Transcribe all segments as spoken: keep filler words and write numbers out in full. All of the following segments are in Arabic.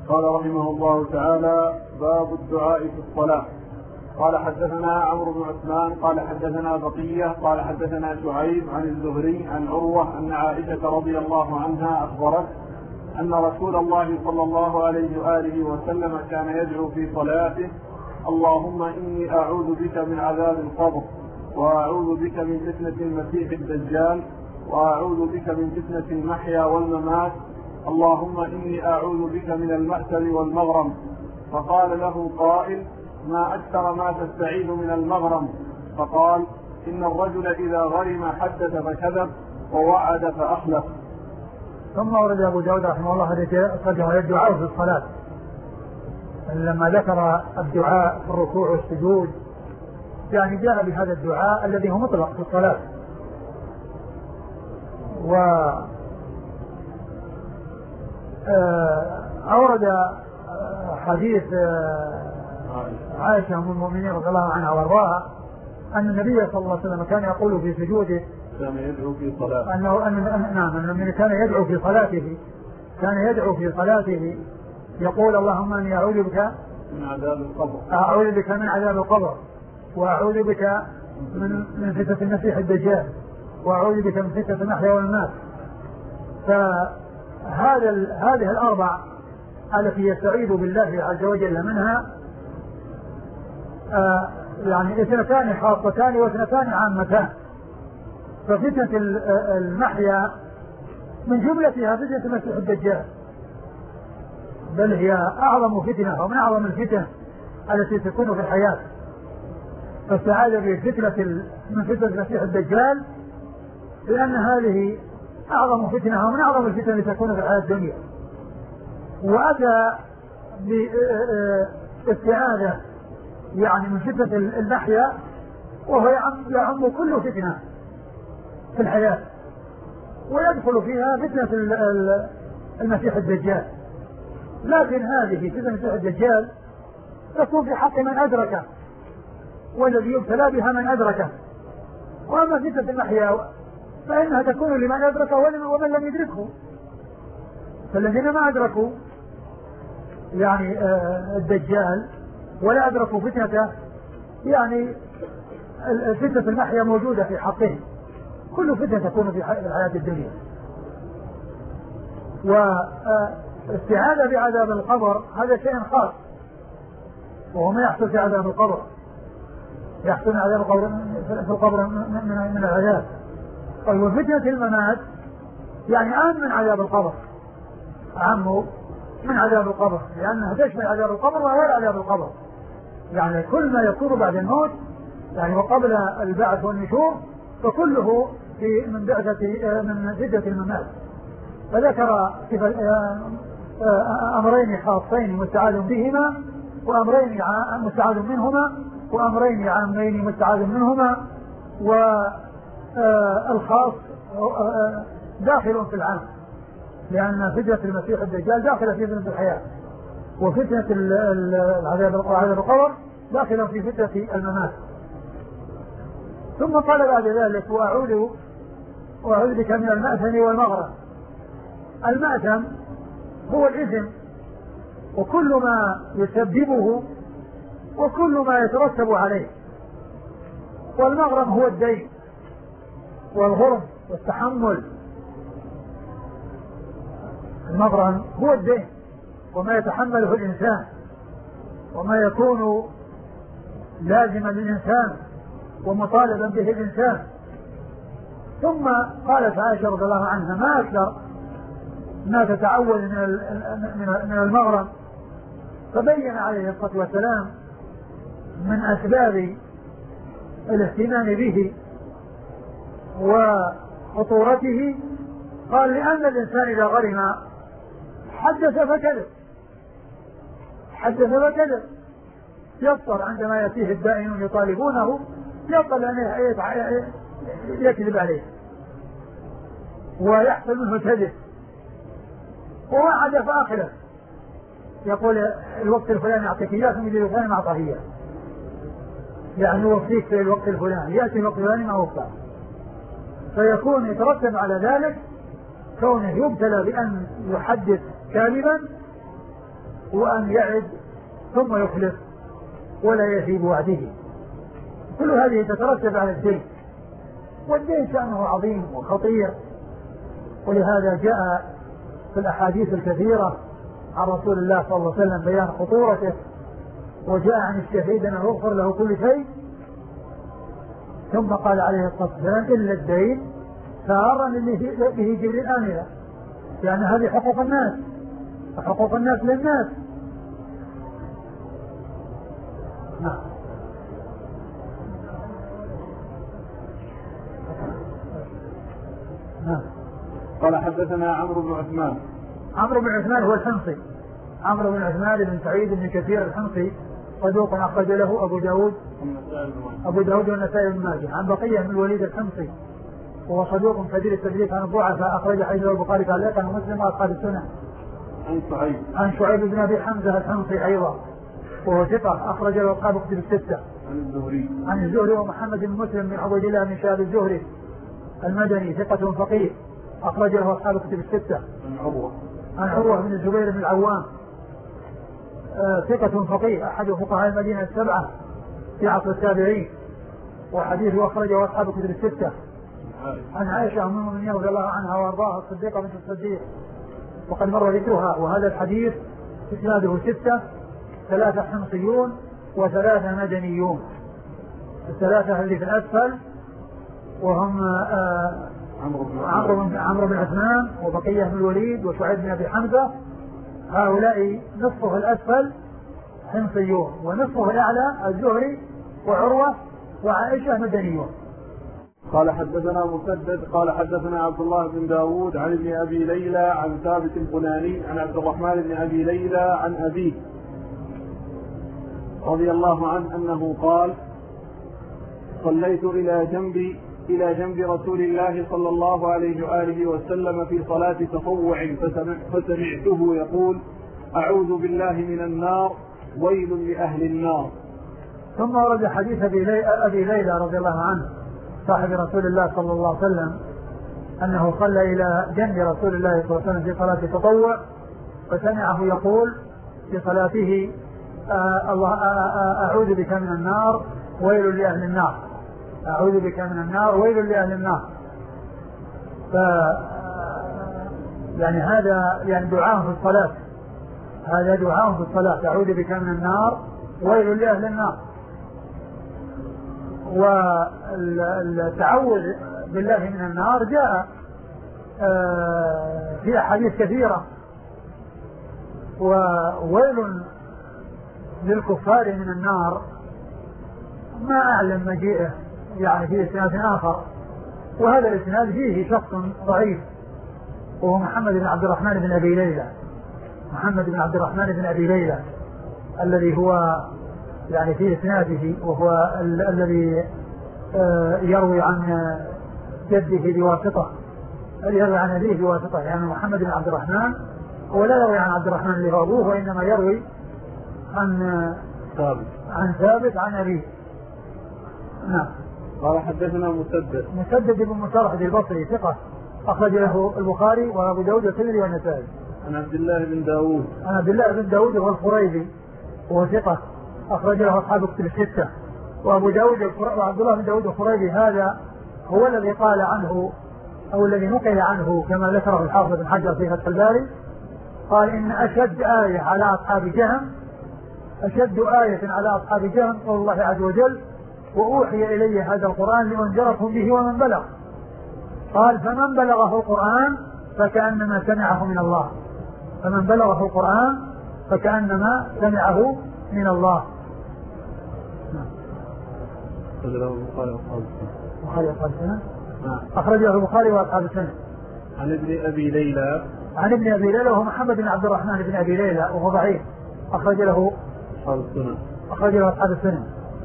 قال رحمه الله تعالى: باب الدعاء في الصلاة. قال حدثنا عمرو بن عثمان قال حدثنا بقية قال حدثنا شعيب عن الزهري عن عروة أن عائشة رضي الله عنها أخبرت أن رسول الله صلى الله عليه وآله وسلم كان يدعو في صلاته: اللهم إني أعوذ بك من عذاب القبر، وأعوذ بك من فتنة المسيح الدجال، وأعوذ بك من فتنة المحيا والممات، اللهم إني أعوذ بك من المأثم والمغرم. فقال له قائل: ما أكثر ما تستعيذ من المغرم؟ فقال: إن الرجل إذا غرم حدث فكذب ووعد فأخلف. ثم ورد أبو داود رحمه الله هذا الدعاء في الصلاة، لما ذكر الدعاء في الركوع والسجود يعني جاء بهذا الدعاء الذي هو مطلق في الصلاة. و أورد حديث عائشة أم المؤمنين رضي الله عنها وارضاها أن النبي صلى الله عليه وسلم كان يقول في سجوده كان يدعو في صلاته أنه أن نعم أنه كان يدعو في صلاته كان يدعو في صلاته يقول: اللهم إني أعوذ بك من عذاب القبر أعوذ بك من عذاب القبر، وأعوذ بك من من فتنة المسيح الدجال، وأعوذ بك من فتنة المحيا والممات. فهذا هذه الأربع التي يستعيذ بالله عز وجل منها آه يعني اثنتان خاصتان واثنتان عامتان. ففتنة المحيا من جملتها فتنة المسيح الدجال، بل هي أعظم فتنة ومن أعظم الفتن التي تكون في الحياة. فاستعاذ بفتنة من فتنة المسيح الدجال لأن هذه أعظم فتنة ومن أعظم الفتن التي تكون في الحياة الدنيا. وأتى باستعاذة يعني من فتنة المحيا، وهو يعم كل فتنة في الحياة، ويدخل فيها فتنة المسيح الدجال. لكن هذه فتنة المسيح الدجال تكون في حق من أدركه، والذي يبتلى بها من أدركه. وأما فتنة المحيا فإنها تكون لمن أدركه ومن لم يدركه. فالذين ما أدركوا يعني الدجال ولا أدركوا فتنته يعني فتنة المحيا موجودة في حقهم. كل فتنة تكون في الحياة الدنيا. واستعاذة بعذاب القبر هذا شيء خاص، وهو ما يحصل في عذاب القبر، يحصل عذاب القبر في القبر من, من العذاب. وفتنة الممات يعني أعم من عذاب القبر، أعم من عذاب القبر، لأنها تشمل عذاب القبر وغير عذاب القبر. يعني كل ما يكون بعد الموت يعني وقبل البعث والنشور فكله في من بعثة من فتنة الممات. فذكر أمرين خاصين مستعاذ بهما، وأمرين مستعاذ منهما، وأمرين عامين مستعاذ منهما، والخاص داخل في العام، لأن فتنة المسيح الدجال داخلة في فتنة الحياة، وفتنة العذاب القبر داخلة في فتنة الممات. ثم قال بعد ذلك: وأعوذ وأعوذ بك من المأثم والمغرم. المأثم هو الإثم وكل ما يسببه وكل ما يترتب عليه، والمغرم هو الدين والغرم والتحمل. المغرم هو الدين وما يتحمله الإنسان وما يكون لازما للإنسان ومطالبا به الإنسان. ثم قالت عائشة رضي الله عنها: ما أكثر ما تتعوذ من المغرم. فبين عليه الصلاة والسلام من أسباب الاهتمام به وخطورته، قال: لأن الإنسان إذا غرم حدث فكذب حدث فكذب يضطر عندما يأتيه الدائنون يطالبونه يضطر أن يكذب عليه ويحصل منه كذب، ووعد فأخلف، يقول الوقت الفلاني أعطيك إياه ثم يجي الفلاني ما أعطاه إياه، يعني يوفيك في الوقت الفلاني، يأتي الوقت الفلاني ما وفاه. فيكون يترتب على ذلك كونه يبتلى بأن يحدث كاذبا وأن يعد ثم يخلف ولا يفي بوعده. كل هذه تترتب على الدين، والدين شأنه عظيم وخطير، ولهذا جاء في الأحاديث الكثيرة عن رسول الله صلى الله عليه وسلم بيان خطورته، وجاء عن الشهيد أنه يغفر له كل شيء، ثم قال عليه الصلاة والسلام إلا الدين سارا به جبريل آنذا، يعني هذه حقوق الناس وحقوق الناس للناس. نعم. نعم. قال حدثنا عمرو بن عثمان. عمرو بن عثمان هو الحمصي، عمرو بن عثمان بن سعيد بن كثير الحمصي، صدوق أخرج له أبو داود أبو داود والنسائي بن ماجه. عن بقية بن الوليد الحمصي وهو صدوق كثير التدليس عن الضعفاء، أخرج حديثه البخاري تعليقا ومسلم وأصحاب السنة. عن شعيب عن شعيب بن أبي حمزة الحمصي أيضا وهو ثقة، أخرج له أصحاب كتب الستة. عن الزهري عن الزهري ومحمد بن مسلم بن عبيد الله بن شهاب الزهري المدني ثقة فقيه، أخرج له أصحاب كتب الستة. عن عروة عن عروة بن الزبير بن العوام آه ثقة فقيه، أحد فقهاء المدينة السبعة في عصر التابعين، وحديثه أخرجه أصحاب كتب الستة. عن عائشة أم المؤمنين رضي الله عنها وأرضاها الصديقة بنت الصديق، وقد مر ذكرها. وهذا الحديث إسناده ستة، ثلاثة حمصيون وثلاثة مدنيون. الثلاثة اللي في الأسفل وهم آه عمرو بن عثمان وبقية بن الوليد وشعيب بن أبي حمزة، هؤلاء نصفه الأسفل حمصيون ونصفه الأعلى الزهري وعروة وعائشة مدنيون. قال حدثنا مسدد قال حدثنا عبد الله بن داود عن ابن أبي ليلى عن ثابت البناني عن عبد الرحمن بن أبي ليلى عن أبيه رضي الله عنه أنه قال: صليت إلى جنب إلى جنب رسول الله صلى الله عليه وآله وسلم في صلاة تطوع فسمعته يقول: أعوذ بالله من النار، ويل لأهل النار. ثم ورد حديث أبي ليلى رضي الله عنه صاحب رسول الله صلى الله عليه وسلم أنه صلى إلى جنب رسول الله صلى الله عليه وسلم في صلاة تطوع فسمعه يقول في صلاته: آه الله آه أعوذ بك من النار، ويل لأهل النار، أعوذ بك من النار، ويل لأهل النار. ف يعني هذا يعني دعاء في الصلاة، هذا دعاء في الصلاة: أعوذ بك من النار، ويل لأهل النار. والتعوذ بالله من النار جاء في أحاديث كثيرة، وويل للكفار من النار ما أعلم مجيئه يعني في إسناد آخر، وهذا الإسناد فيه شخص ضعيف وهو محمد بن عبد الرحمن بن أبي ليلى، محمد بن عبد الرحمن بن أبي ليلى الذي هو يعني في إسناده، وهو ال- الذي آه يروي عن جده بواسطة، يروي عن أبيه بواسطة، يعني محمد بن عبد الرحمن هو لا يروي عن عبد الرحمن اللي هو أبوه، وإنما يروي عن ثابت عن ثابت عن أبيه. نعم. قال حدثنا مسدد مسدد بن مصرحد البصري ثقة، أخرج له البخاري وأبو داود والترمذي والنسائي. عن عبد الله بن داود عن عبد الله بن داود هو الخريبي وهو ثقة، أخرج له أصحاب كتب الستة. وأبو داود وعبد الله بن داود الخريبي هذا هو الذي قال عنه أو الذي نقل عنه كما ذكره الحافظ بن حجر في فتح الباري، قال: إن أشد آية على أصحاب جهم أشد آية على أصحاب جهم قول الله عز وجل: وأوحي إلي هذا القرآن لأنذركم به ومن بلغ. قال: فمن بلغه القرآن فكأنما سمعه من الله، فمن بلغه القرآن فكأنما سمعه من الله. أخرجه البخاري وأصحاب السنة. عن ابن أبي ليلى عن ابن أبي ليلى وهو محمد بن عبد الرحمن بن أبي ليلى وهو ضعيف، أخرج له أصحاب السنة. أخرج له أصحاب السنة.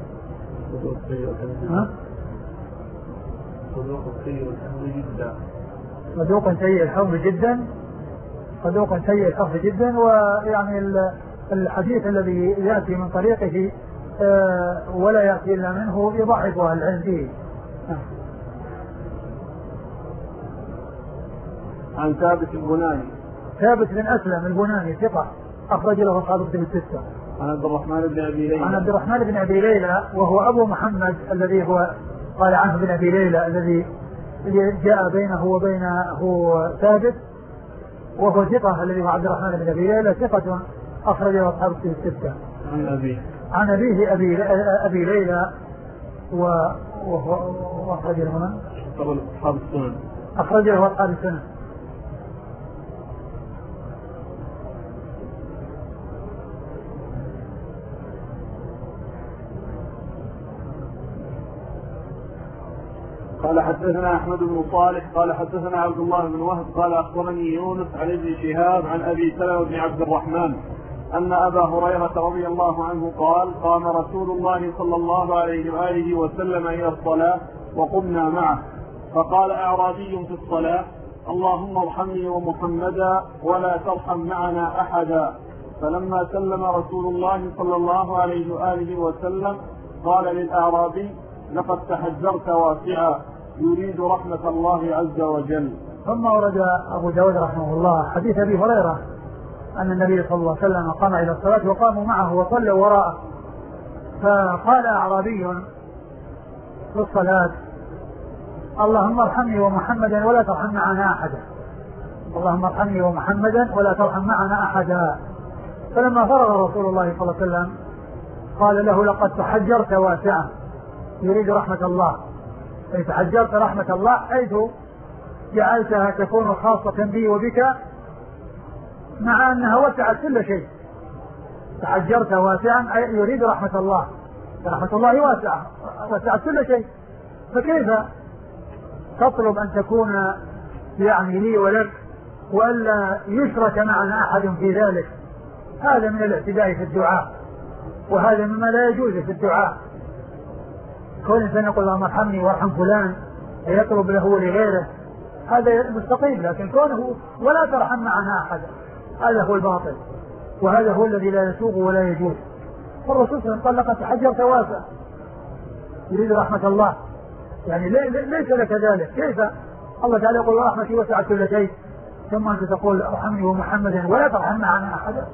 صدوق سيء الحفظ جدا صدوق سيء الحفظ جدا صدوق سيء الحفظ جدا ويعني الحديث الذي يأتي من طريقه ولا يأتي إلا منه يضعف أهل العلم فيه. عن ثابت البناني ثابت بن أسلم البناني ثقة، أخرج له أصحاب الكتب الستة. عن عبد الرحمن بن أبي ليلى عن عبد الرحمن بن أبي ليلى وهو أبو محمد الذي هو قال عنه بن أبي ليلى الذي جاء بينه وبينه ثابت، وهو ثقة الذي هو عبد الرحمن بن أبي ليلى ثقة أخرج له أصحاب الكتب الستة. عن أبيه عن أبيه أبي أبي ليلى وهو أخرج له أصحاب السنن أخرج له أصحاب السنن. قال حدثنا أحمد بن صالح قال حدثنا عبد الله بن وهب قال أخبرني يونس عن ابن شهاب عن أبي سلمة بن عبد الرحمن أن أبا هريرة رضي الله عنه قال قام رسول الله صلى الله عليه وآله وسلم إلى الصلاة وقمنا معه فقال أعرابي في الصلاة اللهم ارحمني ومحمدا ولا ترحم معنا أحدا. فلما سلم رسول الله صلى الله عليه وآله وسلم قال للأعرابي لقد تحجرت واسعا يريد رحمة الله عز وجل. ثم ورد أبو داود رحمه الله حديث أبي هريرة أن النبي صلى الله عليه وسلم قام إلى الصلاة وقاموا معه وصلوا وراءه، فقال أعرابي في الصلاة اللهم ارحمني ومحمدا ولا ترحم معنا أحدا، اللهم ارحمني ومحمدا ولا ترحم معنا أحدا. فلما فرغ رسول الله صلى الله عليه وسلم قال له لقد تحجرت واسعا يريد رحمة الله، أي تحجرت رحمة الله حيث جعلتها تكون خاصة بي وبك مع أنها وسعت كل شيء. تحجرت واسعا أي يريد رحمة الله، رحمة الله واسعة وسعت كل شيء، فكيف تطلب أن تكون يعني لي ولك وألا يشرك معنا أحد في ذلك؟ هذا من الاعتداء في الدعاء، وهذا مما لا يجوز في الدعاء. كون الإنسان يقول اللهم ارحمني وارحم فلان يطلب له ولغيره هذا مستقيم، لكن كونه ولا ترحم معنا أحدا هذا هو الباطل، وهذا هو الذي لا يسوغ ولا يجوز. فالرسول صلى الله عليه وسلم قال لقد تحجرت واسع يريد رحمة الله، يعني ليس لك ذلك. كيف الله تعالى يقول رحمتي وسعت كل شيء ثم أنت تقول ارحمني ومحمدا ولا ترحم معنا أحدا؟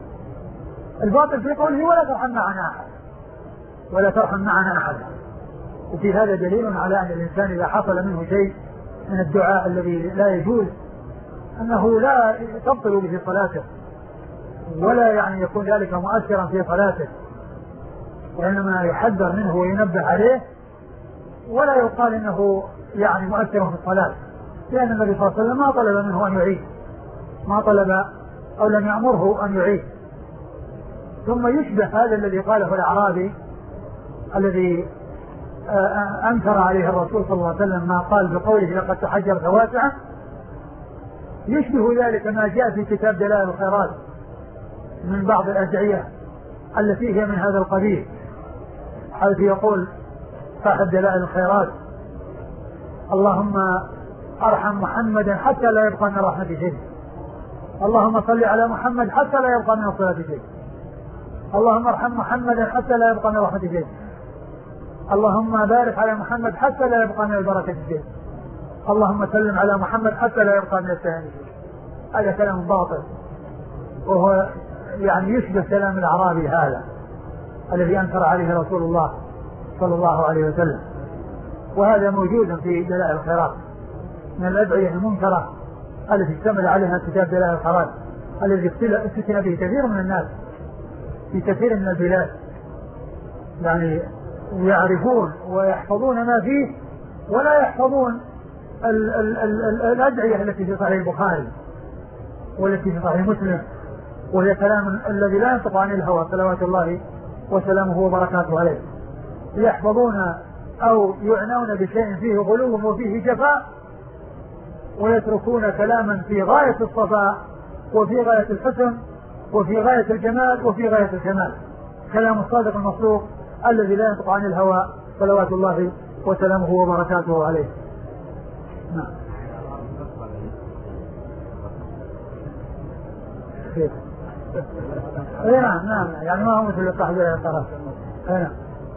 الباطل في قوله ولا ترحم معنا أحدا ولا ترحم معنا أحدا. وفي هذا دليل على أن الإنسان إذا حصل منه شيء من الدعاء الذي لا يجوز أنه لا تبطل به صلاته، ولا يعني يكون ذلك مؤثرا في صلاته، وإنما يحذر منه وينبه عليه، ولا يقال إنه يعني مؤثر في الصلاة، لأن النبي صلى الله عليه وسلم ما طلب منه أن يعيد، ما طلب أو لم يأمره أن يعيد. ثم يشبه هذا الذي قاله الأعرابي الذي أنكر عليه الرسول صلى الله عليه وسلم ما قال بقوله لقد تحجرت واسعا، يشبه ذلك ما جاء في كتاب دلائل الخيرات من بعض الأدعية التي هي من هذا القبيل، حيث يقول صاحب دلائل الخيرات اللهم ارحم محمدا حتى لا يبقى من رحمة شيء، اللهم صل على محمد حتى لا يبقى من الصلاة شيء، اللهم ارحم محمدا حتى لا يبقى من رحمة شيء، اللهم بارك على محمد حتى لا يبقى من البركة شيء، اللهم سلم على محمد حتى لا يبقى من السلام شيء. هذا كلام باطل، وهو يعني يشبه كلام الأعرابي هذا الذي أنكر عليه رسول الله صلى الله عليه وسلم. وهذا موجود في دلائل الخيرات من الأدعية المنكرة التي اشتمل عليها كتاب دلائل الخيرات الذي افتتن به كثير من الناس في كثير من البلاد، يعني يعرفون ويحفظون ما فيه ولا يحفظون ال ال ال الأدعية التي في صحيح البخاري والتي في صحيح مسلم، وهي كلام الذي لا ينطق عن الهوى صلوات الله وسلامه وبركاته عليه. يحفظون أو يعنون بشيء فيه غلو وفيه جفاء، ويتركون كلاما في غاية الصفاء وفي غاية الحسن وفي غاية الجمال وفي غاية الكمال، كلام الصادق المصدوق الذي لا ينطق عن الهوى صلوات الله وسلامه وبركاته عليه. نعم. اي نعم نعم، يعني ما هو مثل التحضير يا طرف. اي نعم.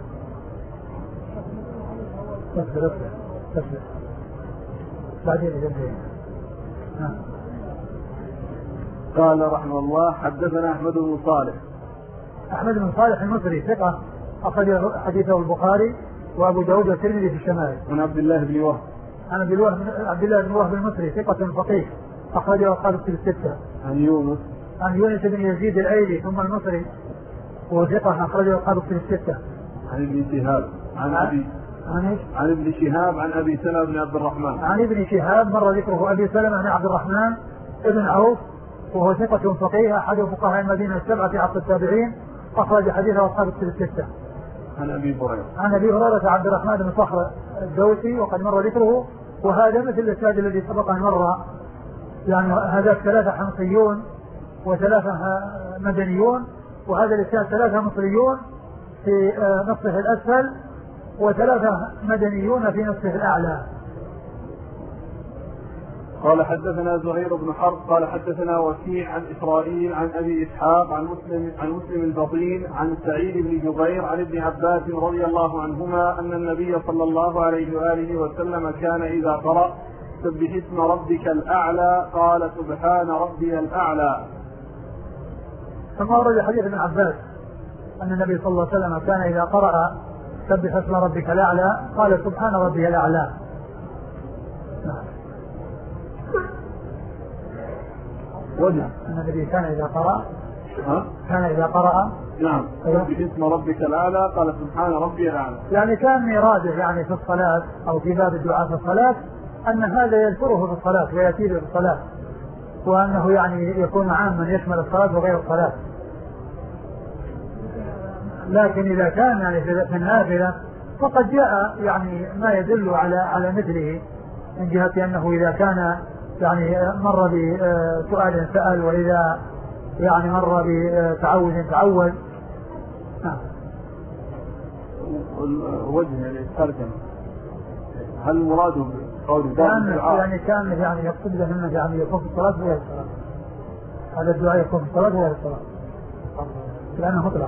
تصبر تصبر بعدين جنبين. نعم. قال رحمه الله حدثنا أحمد بن صالح. أحمد بن صالح المصري ثقة أخرج حديثه البخاري وأبو داود والترمذي في الشمائل. عن عبد الله بن وهب. عن عبد الله بن وهب المصري ثقة فقيه أخرجه أصحاب الكتب الستة. عن يونس. عن يونس بن يزيد الأيلي ثم المصري وهو ثقة أخرجه أصحاب الكتب الستة. عن ابن شهاب عن أبي عن, عن ابن شهاب عن أبي سلمة بن عبد الرحمن. عن ابن شهاب مر ذكره أبي سلمة بن عبد الرحمن ابن عوف وهو ثقة فقيه أحد فقهاء المدينة السبعة في عصر التابعين أخرج حديثه أصحاب الكتب الستة. عن أبي هريرة. عن أبي هريرة عبد الرحمن بن صخر الدوسي وقد مر ذكره وهذا مثل الإسناد الذي سبق أن مر يعني هذا ثلاثة حمصيون وثلاثة مدنيون وهذا الإسناد ثلاثة مصريون في نصفه الأسفل وثلاثة مدنيون في نصفه الأعلى. قال حدثنا زهير بن حرب قال حدثنا وكيع عن إسرائيل عن أبي إسحاق عن مسلم عن مسلم البطين عن سعيد بن جبير عن ابن عباس رضي الله عنهما أن النبي صلى الله عليه وآله وسلم كان إذا قرأ سبح اسم ربك الأعلى قال سبحان ربي الأعلى. ثم ورد حديث ابن عباس أن النبي صلى الله عليه وسلم كان إذا قرأ سبح اسم ربك الأعلى قال سبحان ربي الأعلى. وجه أن النبي كان إذا قرأ ها؟ كان إذا قرأ نعم سبح اسم ربك الأعلى قال سبحان ربي الأعلى. يعني كان مراده يعني في الصلاة أو في باب الدعاء في الصلاة أن هذا يذكره في الصلاة ويأتيه في الصلاة وأنه يعني يكون عاما يشمل الصلاة وغير الصلاة. لكن إذا كان يعني في النافلة فقد جاء يعني ما يدل على على مثله من جهة أنه إذا كان يعني مر بسؤال سأل وإذا يعني مر بتعوذ تعوذ. وجه يعني الترجمة هل المراد بقول كان يعني كان يعني يقصد له يعني يكون في الصلاة وغير الصلاة. هذا الدعاء يكون في الصلاة وغير الصلاة لأنه مطلق.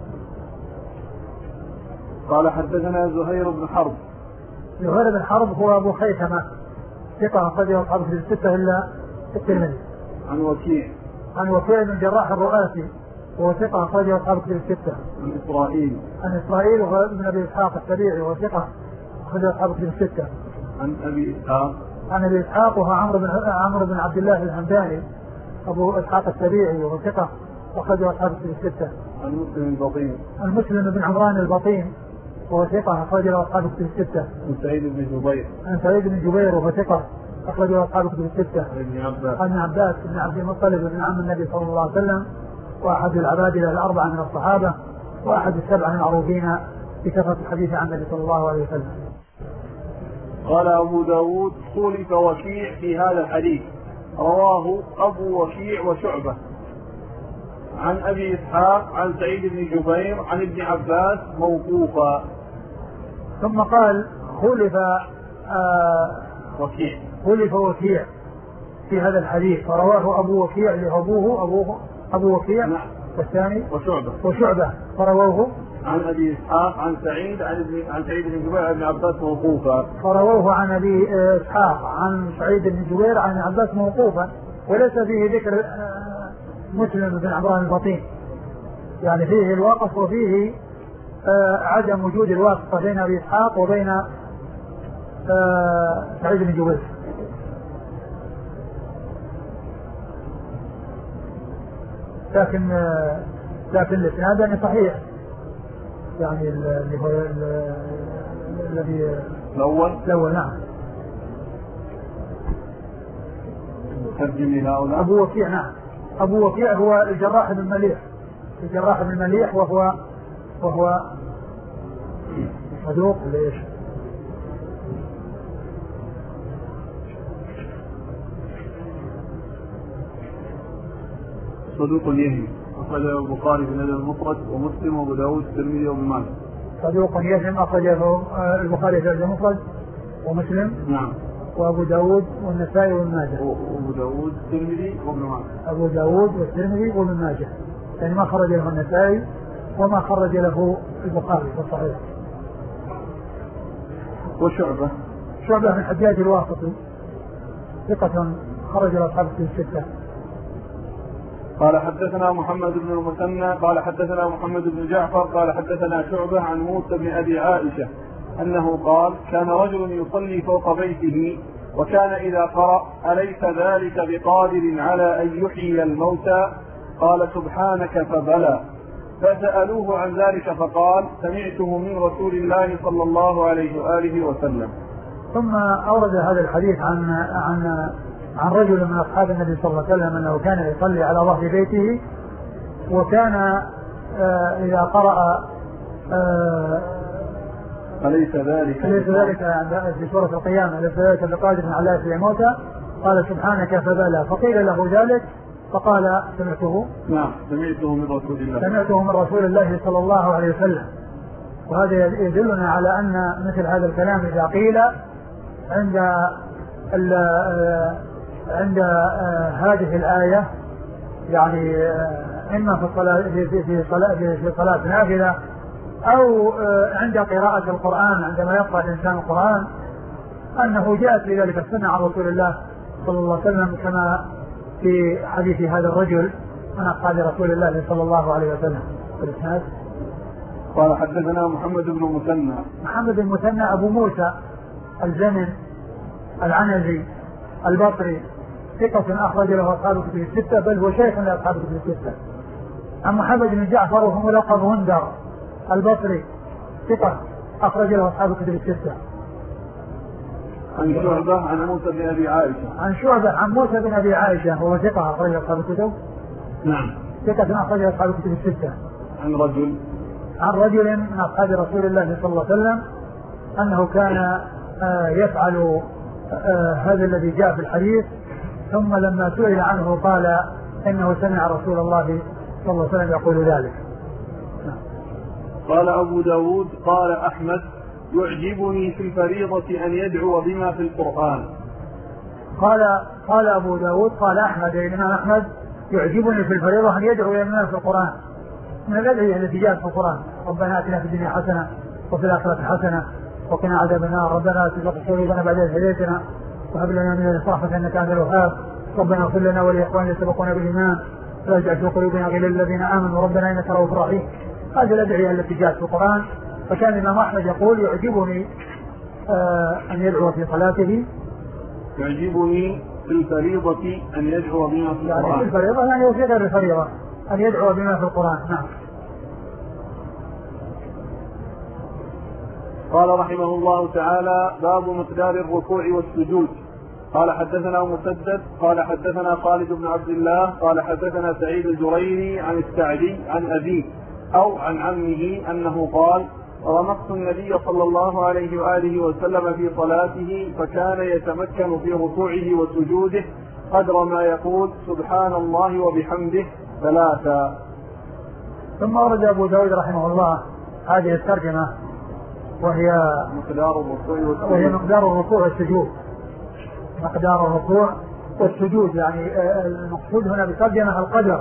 قال حدثنا زهير بن حرب. زهير بن حرب هو أبو خيثمة ثقة أخرجه أصحاب في الستة إلا الترمذي. عن وكيع. عن وكيع بن جراح الرؤاسي وهو ثقة أخرجه أصحاب في الستة. عن إسرائيل. عن إسرائيل وهو ابن أبي إسحاق السبيعي وهو ثقة أخرجه أصحاب في الستة. عن أبي إسحاق. عن أبي إسحاق وهو عمرو بن عمرو بن عبد الله الهمداني أبو إسحاق السبيعي وهو ثقة أخرجه أصحاب في الستة. عن مسلم البطين. عن مسلم بن عمران البطين وهو ثقة أخرجه أصحاب في الستة. عن سعيد بن جبير. عن سعيد بن جبير وهو ثقة أخرجه أصحاب في الستة. عن ابن عباس. عن عباس بن عبد المطلب بن عم النبي صلى الله عليه وسلم وأحد العبادلة الأربعة من الصحابة وأحد السبعة المعروفين بكثرة الحديث عن النبي صلى الله عليه وسلم. قال أبو داود خولف وكيع في هذا الحديث رواه أبو وكيع وشعبة عن أبي إسحاق عن سعيد بن جبير عن ابن عباس موقوفا. ثم قال خولف آه وكيع خولف وكيع في هذا الحديث فرواه أبو وكيع لأبوه أبوه أبو وكيع نعم. والثاني وشعبة وشعبة فرواه عن أبي إسحاق عن سعيد عن ابن عن سعيد بن جبير عن ابن عباس موقوفا. فرواه عن أبي إسحاق عن سعيد بن جبير عن عباس موقوفا وليس فيه ذكر مسلم بن عمران البطين يعني فيه الوقف وفيه عدم وجود الواسطة بين أبي إسحاق وبين سعيد بن جبير. لكن لكن الإسناد يعني صحيح يعني اللي هو الذي الأول الأول نعم. ترجم هؤلاء. أبو وكيع نعم أبو وكيع هو الجراح بن مليح الجراح بن مليح وهو وهو صدوق ليش صدوق يهم أخرجه البخاري في الأدب المفرد ومسلم وأبو داود والترمذي وابن ماجه. صدوق يهم أخرجه البخاري في الأدب المفرد ومسلم نعم وأبو داود والنسائي وابن ماجه. وأبو داود والترمذي وابن ماجه. أبو داود والترمذي وابن ماجه يعني ما خرج له النسائي وما خرج له البخاري في الصحيح. وشعبة شعبة من حجاج الواسطي ثقة خرج له أصحاب الكتب الستة. قال حدثنا محمد بن المثنى قال حدثنا محمد بن جعفر قال حدثنا شعبة عن موسى بن أبي عائشة أنه قال كان رجل يصلي فوق بيته وكان إذا قرأ أليس ذلك بقادر على أن يحيي الموتى قال سبحانك فبلى فسألوه عن ذلك فقال سمعته من رسول الله صلى الله عليه وآله وسلم. ثم أورد هذا الحديث عن عن عن رجل من أصحاب النبي صلى الله عليه وسلم أنه كان يصلي على ظهر بيته وكان آه إذا قرأ آه أليس ذلك أليس ذلك في سورة القيامة أليس ذلك بقادر على أن يحيي الموتى قال سبحانك فبلى فقيل له ذلك فقال سمعته نعم سمعته من رسول الله سمعته من رسول الله صلى الله عليه وسلم. وهذا يدلنا على أن مثل هذا الكلام إذا قيل عند عند هذه الآية يعني إما في الصلاة في في صلاة في صلاة نافلة أو عند قراءة القرآن عندما يقرأ الإنسان القرآن أنه جاءت في ذلك السنة عن رسول الله صلى الله عليه وسلم كما في حديث هذا الرجل من أصحاب رسول الله صلى الله عليه وسلم. قال حدثنا محمد بن المثنى محمد بن المثنى أبو موسى الزمن العنزي البصري ثقة أخرج له أصحاب الكتب الستة بل هو شيخ لأصحاب الكتب الستة. عن محمد بن جعفر وهو ملقب هندر البصري ثقة أخرج له أصحاب الكتب الستة. عن شعبة عن موسى بن أبي عائشة عن شعبة عن موسى بن أبي عائشة وهو ثقة أخرج له أصحاب الكتب نعم ثقة أخرج له أصحاب الكتب الستة. عن رجل عن رجل من أصحاب رسول الله صلى الله عليه وسلم أنه كان يفعل هذا الذي جاء في الحديث ثم لما سئل عنه قال إنه سمع رسول الله صلى الله عليه وسلم يقول ذلك. قال أبو داود قال أحمد يعجبني في الفريضة أن يدعو بما في القرآن. قال قال أبو داود قال أحمد الإمام أحمد يعجبني في الفريضة أن يدعو بما في القرآن من الأدعية التي جاءت في القرآن ربنا آتنا في الدنيا حسنة وفي الآخرة حسنة وقنا عذاب النار ربنا لا تزغ قلوبنا بعد إذ هديتنا وهب لنا من لدنك رحمة إنك أنت الوهاب ربنا اغفر لنا ولإخواننا الذين سبقونا بالإيمان ولا تجعل في قلوبنا غلا للذين آمنوا ربنا إنك رؤوف رحيم. هذه الأدعية التي جاءت في القرآن. فكان الإمام أحمد يقول يعجبني آه أن يدعو في صلاته يعجبني في الفريضة أن يدعو بما في القرآن يعني في الفريضة يعني وفي غير الفريضة أن يدعو بما في القرآن. نعم. قال رحمه الله تعالى باب مقدار الركوع والسجود. قال حدثنا مسدد قال حدثنا خالد بن عبد الله قال حدثنا سعيد الجريري عن السعدي عن أبيه أو عن عمه أنه قال رمقت النبي صلى الله عليه وآله وسلم في صلاته فكان يتمكن في ركوعه وسجوده قدر ما يقول سبحان الله وبحمده ثلاثا. ثم ورد أبو داود رحمه الله هذه الترجمة وهي مقدار الركوع وهي مقدار الركوع والسجود. مقدار الركوع والسجود يعني المقصود هنا بترجمة القدر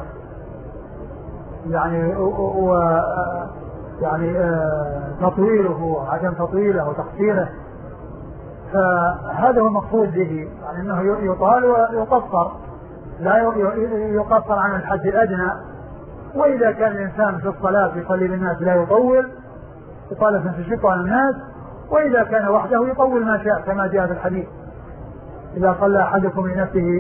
يعني و يعني تطويله وعدم تطويله وتقصيره. فهذا هو المقصود به يعني انه يطال ويقصر لا يقصر عن الحد الادنى. واذا كان الانسان في الصلاه يصلي بالناس لا يطول إطالة تشق على الناس وإذا كان وحده يطول ما شاء كما جاء في الحديث إذا صلى أحدكم لنفسه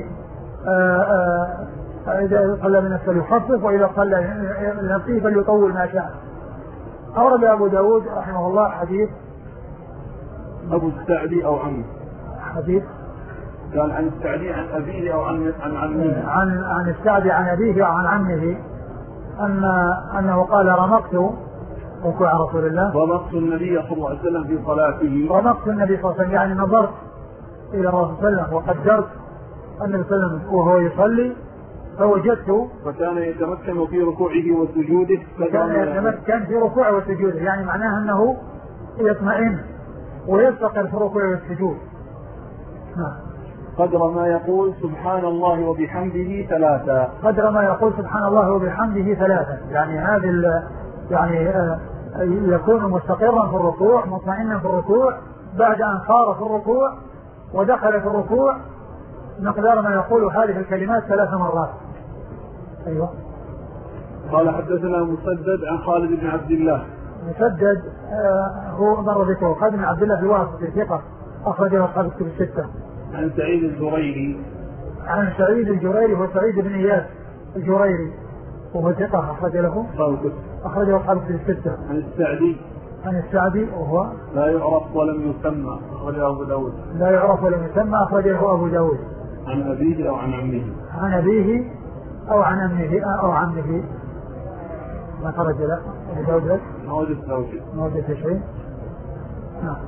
إذا صلى لنفسه يخفف وإذا صلى لنفسه فليطول ما شاء. أورد أبو داود رحمه الله حديث أبو السعدي أو عمه حديث قال عن السعدي عن أبيه أو عن عن عمه عن عن السعدي عن أبيه أو عن عمه أن أنه قال رمقت ركوع رسول الله رمقت النبي صلى الله عليه وسلم في صلاته رمقت النبي صلى الله عليه وسلم يعني نظرت إلى الرسول صلى الله عليه وسلم وقدرت النبي صلى الله عليه وسلم وهو يصلي فوجدته فكان يتمكن في ركوعه وسجوده فكان يتمكن في ركوعه وسجوده يعني معناها أنه يطمئن ويستقر في الركوع والسجود. نعم. قدر ما يقول سبحان الله وبحمده ثلاثة قدر ما يقول سبحان الله وبحمده ثلاثة يعني هذه يعني يكون مستقرا في الركوع مطمئنا في الركوع بعد أن صار في الركوع ودخل في الركوع مقدار ما يقول هذه الكلمات ثلاث مرات أيوة. قال حدثنا مسدد عن خالد بن عبد الله. مسدد آه هو مر ذكره. خالد بن عبد الله في واسطة ثقة أخرجه أصحاب الكتب الستة. عن سعيد الجريري. عن سعيد الجريري وسعيد بن إياس الجريري وهو ثقة أخرج له أخرجه أصحاب الكتب الستة. عن السعدي. عن السعدي وهو لا يعرف ولم يسمى أخرجه أبو داود. لا يعرف ولم يسمى أخرجه أبو داود. عن أبيه أو عن عمه. عن أبيه أو عن عمه أو عمه. ما خرج له أبو داود لك؟ موجود موجود. موجود في شيء. نعم.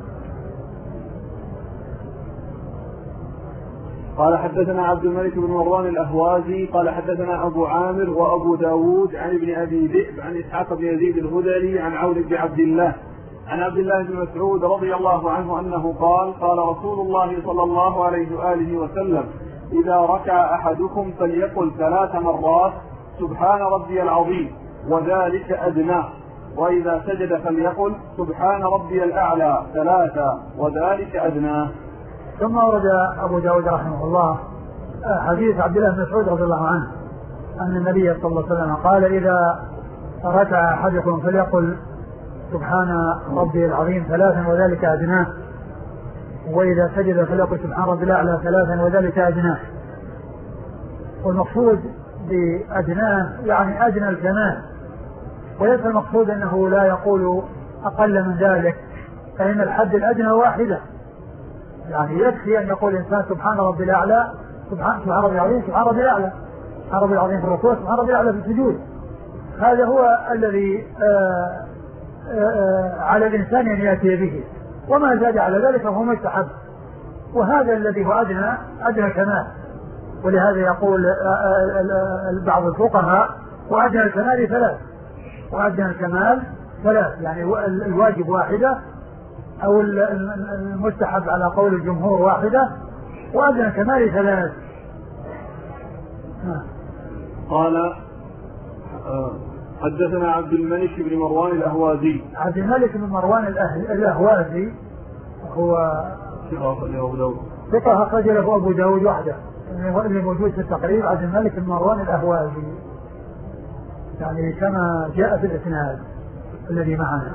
قال حدثنا عبد الملك بن مروان الأهوازي قال حدثنا أبو عامر وأبو داود عن ابن أبي ذئب عن إسحاق بن يزيد الهذلي عن عون بن عبد الله عن عبد الله بن مسعود رضي الله عنه أنه قال قال رسول الله صلى الله عليه وآله وسلم إذا ركع أحدكم فليقل ثلاث مرات سبحان ربي العظيم وذلك أدنى، وإذا سجد فليقل سبحان ربي الأعلى ثلاثة وذلك أدنى. ثم ورد أبو داود رحمه الله حديث عبد الله بن مسعود رضي الله عنه أن النبي صلى الله عليه وسلم قال إذا ركع أحدكم فليقل سبحان ربي العظيم ثلاثا وذلك أدناه، وإذا سجد فليقل سبحان ربي الأعلى ثلاثا وذلك أدناه. والمقصود بأدناه يعني أدنى الكمال، وليس المقصود أنه لا يقول أقل من ذلك، فإن الحد الأدنى واحدة، يعني يكفي أن يقول الإنسان سبحان ربي الأعلى سبحان سبحان ربي العظيم سبحان ربي الأعلى سبحان ربي العظيم في الركوع سبحان ربي الأعلى في السجود. هذا هو الذي آآ آآ على الإنسان أن يأتي به، وما زاد على ذلك فهو مستحب، وهذا الذي هو أدنى أدنى كمال. ولهذا يقول بعض الفقهاء وأدنى الكمال ثلاث، وأدنى الكمال ثلاث يعني الواجب واحدة أو المستحب على قول الجمهور واحدة، وأدنى الكمال ثلاث. قال حدثنا عبد الملك بن مروان الأهوازي. عبد الملك بن مروان الأهوازي هو ثقة أخرج له أبو داود وحده، اللي موجود في التقريب عبد الملك بن مروان الأهوازي يعني كما جاء في الإسناد الذي معنا.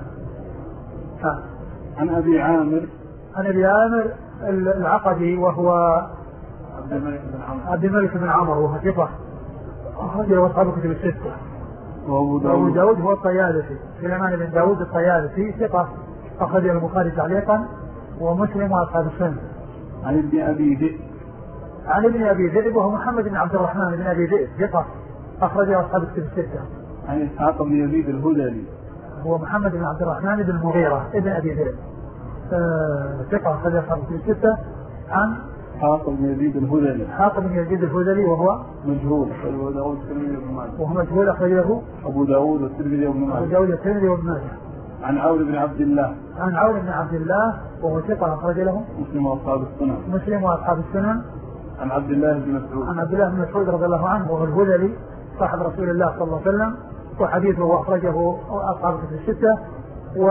عن أبي عامر. عن أبي عامر العقدي وهو عبد الملك بن عمرو. عبد الملك بن عمرو وهو ثقة أخرج له أصحاب الكتب الستة. وأبو داود. وأبو داود هو الطيالسي سليمان بن داود الطيالسي ثقة أخرج له البخاري تعليقا ومسلم وأصحاب السنة. عن ابن أبي ذئب. عن ابن أبي ذئب وهو محمد بن عبد الرحمن بن أبي ذئب ثقة أخرج له أصحاب الكتب الستة. عن إسحاق بن يزيد الهذلي هو محمد بن عبد الرحمن بن المغيرة ابن أبي ذئب ثقة أخرج له أصحاب الكتب الستة. عن إسحاق بن يزيد الهذلي. إسحاق بن يزيد الهذلي وهو مجهول أبو داود والترمذي وابن ماجه. وهو مجهول أخرج له أبو داود والترمذي وابن ماجه. أبو داود والترمذي وابن ماجه. عن عون بن عبد الله. عن عون بن عبد الله وهو ثقة أخرج له مسلم وأصحاب السنن. مسلم وأصحاب السنن. عن عبد الله بن مسعود. عن عبد الله بن مسعود رضي الله عنه وهو الهذلي صاحب رسول الله صلى الله عليه وسلم، وحديثه أخرجه أصحاب الكتب الستة. و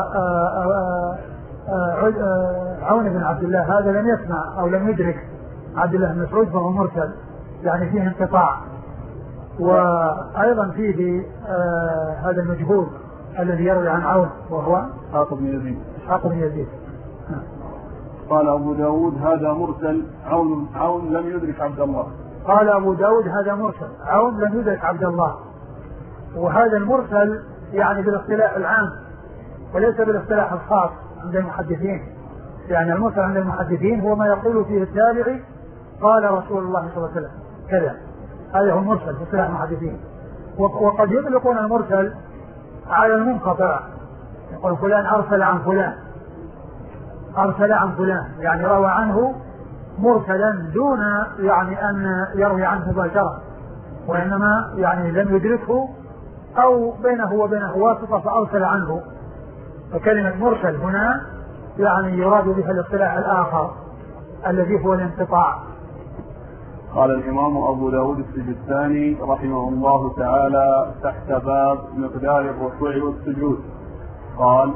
عون بن عبد الله هذا لم يسمع أو لم يدرك عبد الله بن مسعود فهو مرسل، يعني فيه انقطاع. وأيضا فيه آه هذا المجهول الذي يروي عن عون وهو إسحاق بن يزيد. إسحاق بن يزيد. قال أبو داود هذا مرسل عون عون لم يدرك عبد الله. قال أبو داود هذا مرسل عون لم يدرك عبد الله. وهذا المرسل يعني بالاصطلاح العام وليس بالاصطلاح الخاص عند المحدثين، يعني المرسل عند المحدثين هو ما يقول فيه التابعي قال رسول الله صلى الله عليه وسلم كذا، هذا هو المرسل في اصطلاح المحدثين. وقد يطلقون المرسل على المنقطع، يقول فلان أرسل عن فلان أرسل عن فلان يعني روى عنه مرسلا دون يعني أن يروي عنه مباشرة، وإنما يعني لم يدركه أو بينه وبينه واسطة فأرسل عنه. فكلمة مرسل هنا يعني يراد بها الاصطلاح الآخر الذي هو الانقطاع. قال الإمام أبو داود السجستاني رحمه الله تعالى تحت باب مقدار الركوع والسجود قال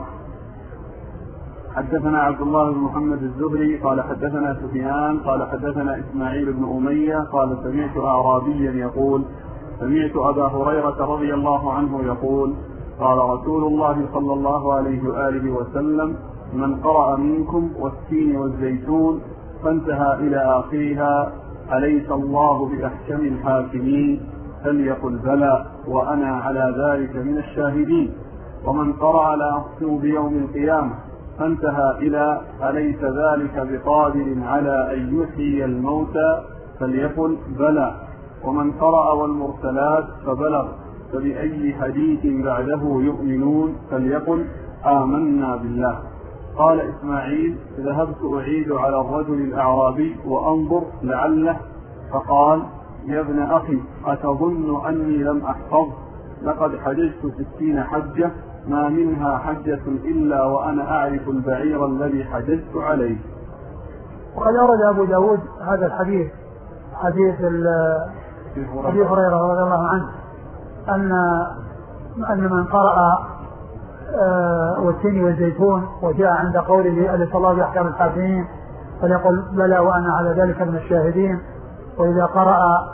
حدثنا عبد الله بن محمد الزهري قال حدثنا سفيان قال حدثنا إسماعيل بن أمية قال سمعت أعرابيا يقول سمعت أبا هريرة رضي الله عنه يقول قال رسول الله صلى الله عليه وآله وسلم من قرأ منكم والتين والزيتون فانتهى إلى آخرها أليس الله بأحكم الحاكمين فليقل بلى وأنا على ذلك من الشاهدين. ومن قرأ لا أقسم بيوم القيامة فانتهى إلى أليس ذلك بقادر على أن يحيي الموتى فليقل بلى. ومن قرأ والمرسلات فبلغ فبأي حديث بعده يؤمنون فليقل آمنا بالله. قال إسماعيل ذهبت أعيد على الرجل الأعرابي وأنظر لعله فقال يا ابن أخي أتظن أني لم أحفظ لقد حججت ستين حجة ما منها حجة إلا وأنا أعرف البعير الذي حججت عليه. وقد أورد أبو داود هذا الحديث حديث أبي هريرة رضي الله عنه أن أن من قرأ والتين والزيتون وجاء عند قوله أليس الله بأحكم الحاكمين فليقل بلى وأنا على ذلك من الشاهدين. وإذا قرأ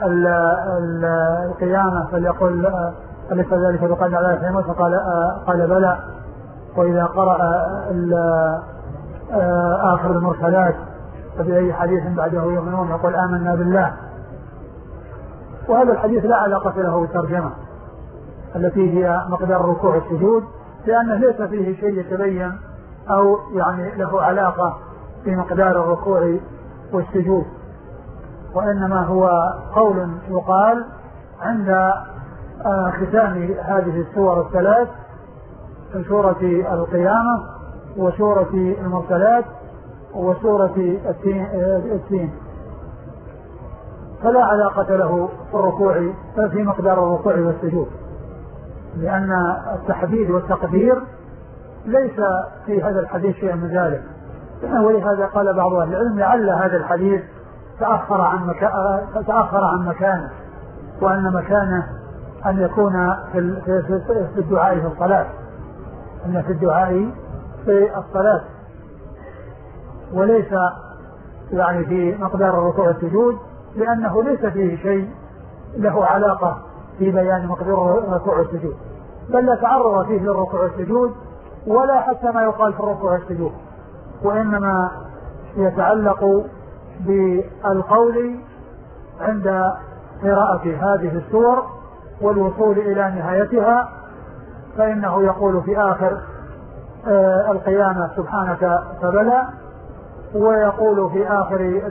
القيامة فليقل أليس ذلك بقدر على الحيمة فقال قال بلى. وإذا قرأ آخر المرسلات فبأي حديث بعده يؤمنون يقول آمنا بالله. وهذا الحديث لا علاقة له بالترجمة التي هي مقدار الركوع والسجود لأنه ليس فيه شيء يتبين أو يعني له علاقة بمقدار الركوع والسجود، وإنما هو قول يقال عند ختام هذه السور الثلاث سورة القيامة وسورة المرسلات وسورة التين، فلا علاقة له في الركوع في مقدار الركوع والسجود، لأن التحديد والتقدير ليس في هذا الحديث شيء من ذلك. ولهذا قال بعض أهل العلم لعل هذا الحديث تأخر عن مكانه تأخر عن مكانه وأن مكانه أن يكون في في الدعاء في الصلاة، أن في الدعاء في الصلاة وليس يعني في مقدار الركوع والسجود، لأنه ليس فيه شيء له علاقة في بيان مقدار الركوع والسجود، بل لا تعرض فيه للركوع والسجود ولا حتى ما يقال في الركوع والسجود، وإنما يتعلق بالقول عند قراءة هذه السور والوصول إلى نهايتها، فإنه يقول في آخر آه القيامة سبحانك فبلى، ويقول في آخر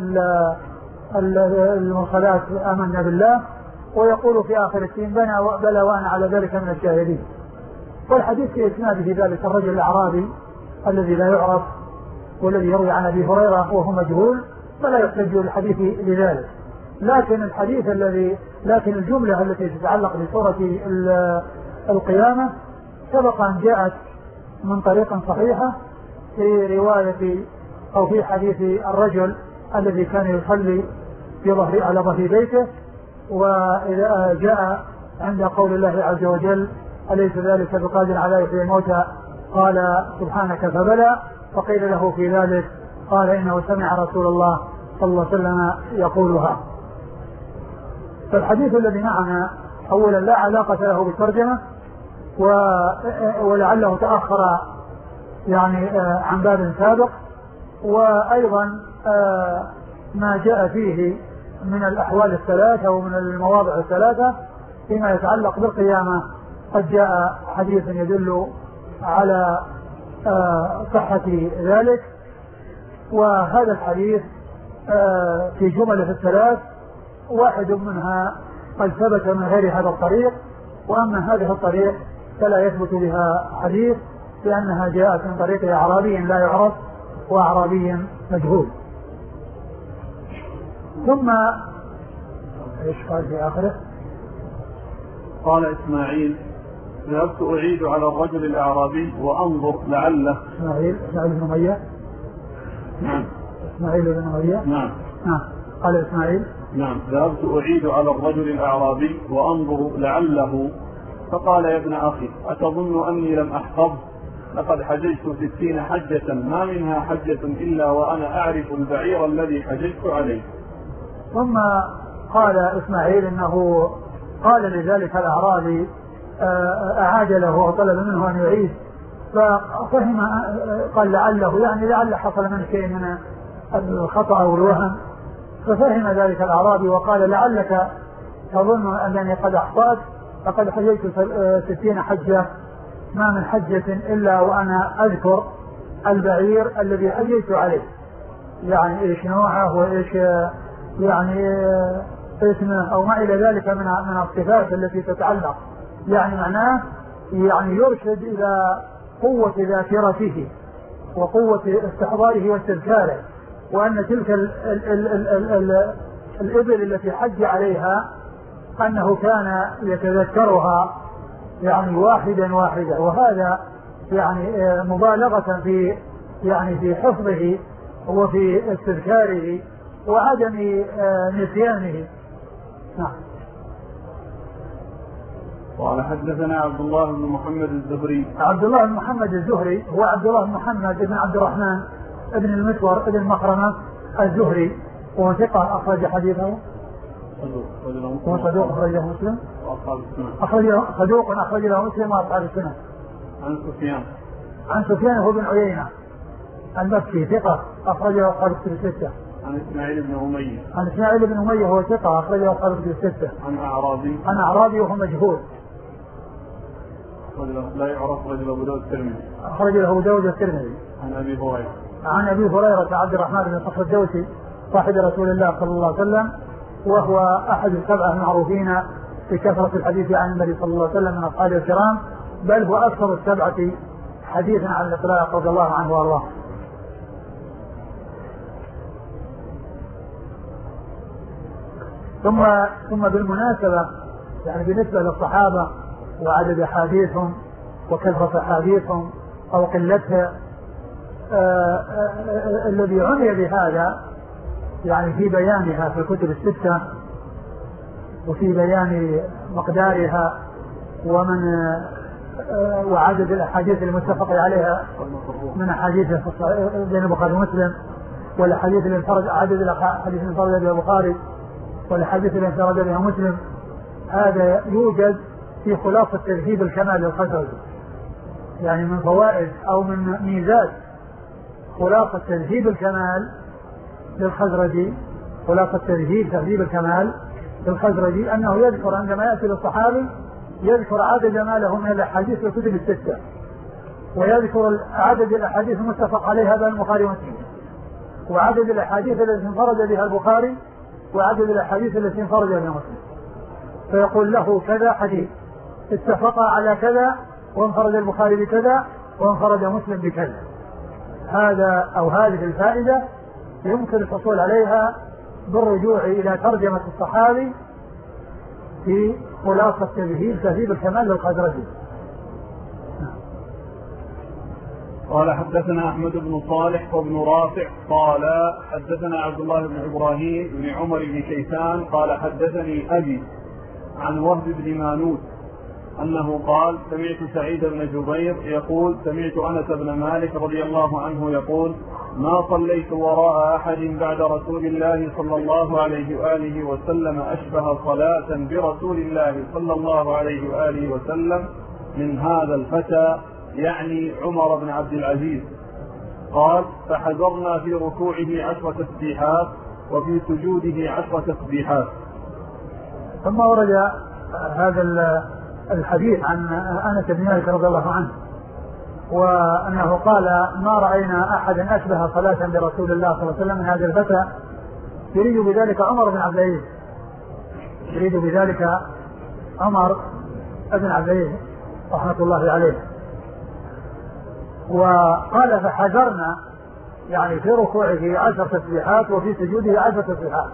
المرسلات آمنا بالله، ويقول في آخر التين بلى وأنا على ذلك من الشاهدين. والحديث في إسناده ذلك الرجل الأعرابي الذي لا يعرف والذي يروي عن أبي هريرة وهو مجهول فلا يحتج الحديث لذلك، لكن الحديث الذي لكن الجملة التي تتعلق بسورة القيامة سبق أن جاءت من طريق صحيحة في رواية أو في حديث الرجل الذي كان يصلي في ظهر على ظهر بيته، وإذا جاء عند قول الله عز وجل أليس ذلك بقادر على يحيي الموتى قال سبحانك فبلى، فقيل له في ذلك قال إنه سمع رسول الله صلى الله عليه وسلم يقولها. فالحديث الذي معنا أولا لا علاقة له بالترجمة ولعله تأخر يعني عن باب سابق، وأيضا ما جاء فيه من الأحوال الثلاثة ومن المواضع الثلاثة فيما يتعلق بالقيامة قد جاء حديث يدل على صحة ذلك، وهذا الحديث في جملة الثلاث واحد منها قد ثبت من غير هذا الطريق، وأما هذه الطريق فلا يثبت بها حديث لأنها جاءت من طريق أعرابي لا يعرف وأعرابي مجهول. ثم ايش قال في آخره؟ قال إسماعيل ذهبت أعيد على الرجل الأعرابي وأنظر لعله إسماعيل إسماعيل بن أمية. نعم إسماعيل بن أمية. نعم نعم قال إسماعيل نعم ذهبت أعيد على الرجل الأعرابي وأنظر لعله فقال يا ابن أخي أتظن أني لم أحفظ لقد حججت ستين حجة ما منها حجة إلا وأنا أعرف البعير الذي حججت عليه. ثم قال إسماعيل إنه قال لذلك الأعرابي أعاد له وطلب منه أن يعيد، ففهم قال لعله يعني لعل حصل من شيء من الخطأ أو الوهم، ففهم ذلك الأعرابي وقال لعلك تظن أنني قد أخطأت، فقد حجيت ستين حجة ما من حجة إلا وأنا أذكر البعير الذي حجيت عليه، يعني إيش نوعه وإيش يعني اسمه أو ما إلى ذلك من من الصفات التي تتعلق، يعني معناه يعني يرشد إلى قوة ذاكرته وقوة استحضاره واستذكاره، وأن تلك ال ال ال ال ال ال الإبل التي حج عليها أنه كان يتذكرها يعني واحدا واحدا، وهذا يعني مبالغة في يعني في حفظه وفي استذكاره وعدم نسيانه. نعم. قال حدثنا عبد الله بن محمد الزهري. عبد الله بن محمد الزهري هو عبد الله بن محمد بن عبد الرحمن ابن المسور ابن مخرمة الزهري، وهو ثقة أخرج حديثه هو صدوق أخرجه مسلم أخرجه صدوق أخرج له مسلم وأصحاب السنة. عن سفيان عن سفيان هو بن عيينة المكي ثقة أخرجه أصحاب الستة. عن إسماعيل بن أمية عن إسماعيل بن أمية هو ثقة أخرجه أصحاب الستة. عن أعرابي عن أعرابي وهو مجهول لا يعرف رجل أبو داود الترمذي أخرج له أبو داود الترمذي. عن أبي هريرة عن أبي هريرة عبد الرحمن بن صخر الدوسي صاحب رسول الله صلى الله عليه وسلم، وهو أحد السبعة المعروفين بكثرة الحديث عن النبي صلى الله عليه وسلم من أصحابه الكرام، بل هو أكثر السبعة حديثا عن الإطلاق رضي الله عنه وأرضاه. ثم ثم بالمناسبة يعني بالنسبة للصحابة وعدد أحاديثهم وكثرة أحاديثهم أو قلتها، الذي عني بهذا يعني في بيانها في الكتب الستة وفي بيان مقدارها ومن وعدد الأحاديث المتفق عليها من أحاديث بين البخاري ومسلم، والأحاديث اللي انفرد عدد الأحاديث اللي انفرد بها البخاري والأحاديث اللي انفرد بها مسلم، هذا يوجد في خلاصة ترتيب الكمال للخزرجي، يعني من فوائد أو من ميزات خلاصة ترتيب الكمال للخزرجي، خلاصة ترتيب تهذيب الكمال للخزرجي أنه يذكر عندما يأتي للصحابي يذكر عدد ما له من الأحاديث في الكتب الستة، ويذكر عدد الأحاديث المتفق عليها بين البخاري ومسلم، وعدد الأحاديث التي انفرد بها البخاري، وعدد الأحاديث التي انفرد بها مسلم، فيقول له كذا حديث اتفق على كذا وانفرد البخاري بكذا وانفرد مسلم بكذا. هذا أو هذه الفائدة يمكن الحصول عليها بالرجوع إلى ترجمة الصحابي في خلاصة تمهيد تهذيب الكمال للخزرجي. قال حدثنا أحمد بن صالح وابن رافع قال حدثنا عبد الله بن إبراهيم بن عمر بن كيسان قال حدثني أبي عن وهب بن مانوس أنه قال سمعت سعيد بن جبير يقول سمعت أنس بن مالك رضي الله عنه يقول ما صليت وراء أحد بعد رسول الله صلى الله عليه وآله وسلم أشبه صلاة برسول الله صلى الله عليه وآله وسلم من هذا الفتى، يعني عمر بن عبد العزيز. قال فحذرنا في ركوعه عشر تسبيحات وفي سجوده عشر تسبيحات. ثم ورد هذا الحديث عن أنس بن مالك رضي الله عنه وأنه قال ما رأينا أحدا أشبه صلاة برسول الله صلى الله عليه وسلم من هذا الفتى، يريد بذلك عمر بن عبد العزيز، يريد بذلك عمر بن عبد العزيز رحمة الله عليه. وقال فحذرنا يعني في ركوعه عشر تسبيحات وفي سجوده عشر تسبيحات،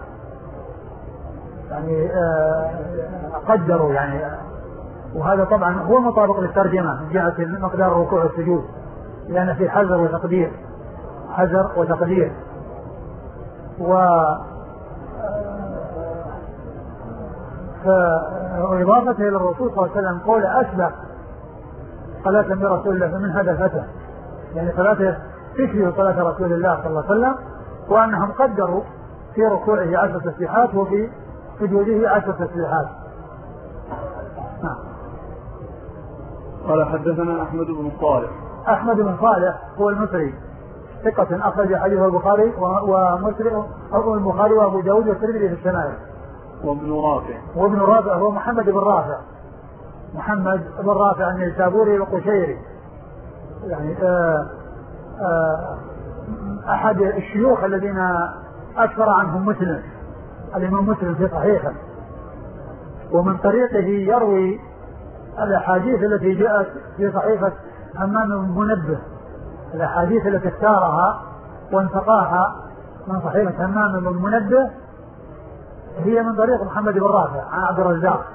يعني قدروا يعني، وهذا طبعا هو مطابق للترجمة من جهة مقدار الركوع والسجود، لأن في حذر وتقدير، حذر وتقدير. وإضافته إلى الرسول صلى الله عليه وسلم قول أشبه صلاة برسول الله من هذا الفتى، يعني صلاته تشبه صلاة رسول الله صلى الله عليه وسلم، وأنهم قدروا في ركوعه عشر تسبيحات وفي سجوده عشر تسبيحات. قال حدثنا أحمد بن صالح. أحمد بن صالح هو المصري ثقة أخرج حديثه البخاري ومسلم أو البخاري وأبو داود والترمذي في الشمائل. وابن رافع. وابن رافع هو محمد بن رافع محمد بن رافع النيسابوري القشيري يعني آآ آآ أحد الشيوخ الذين أكثر عنهم مسلم الإمام مسلم في صحيحه، ومن طريقه يروي الأحاديث التي جاءت في صحيفة همام بن منبه، الأحاديث التي اختارها وانتقاها من صحيفة همام بن منبه هي من طريق محمد بن رافع عن عبد الرزاق،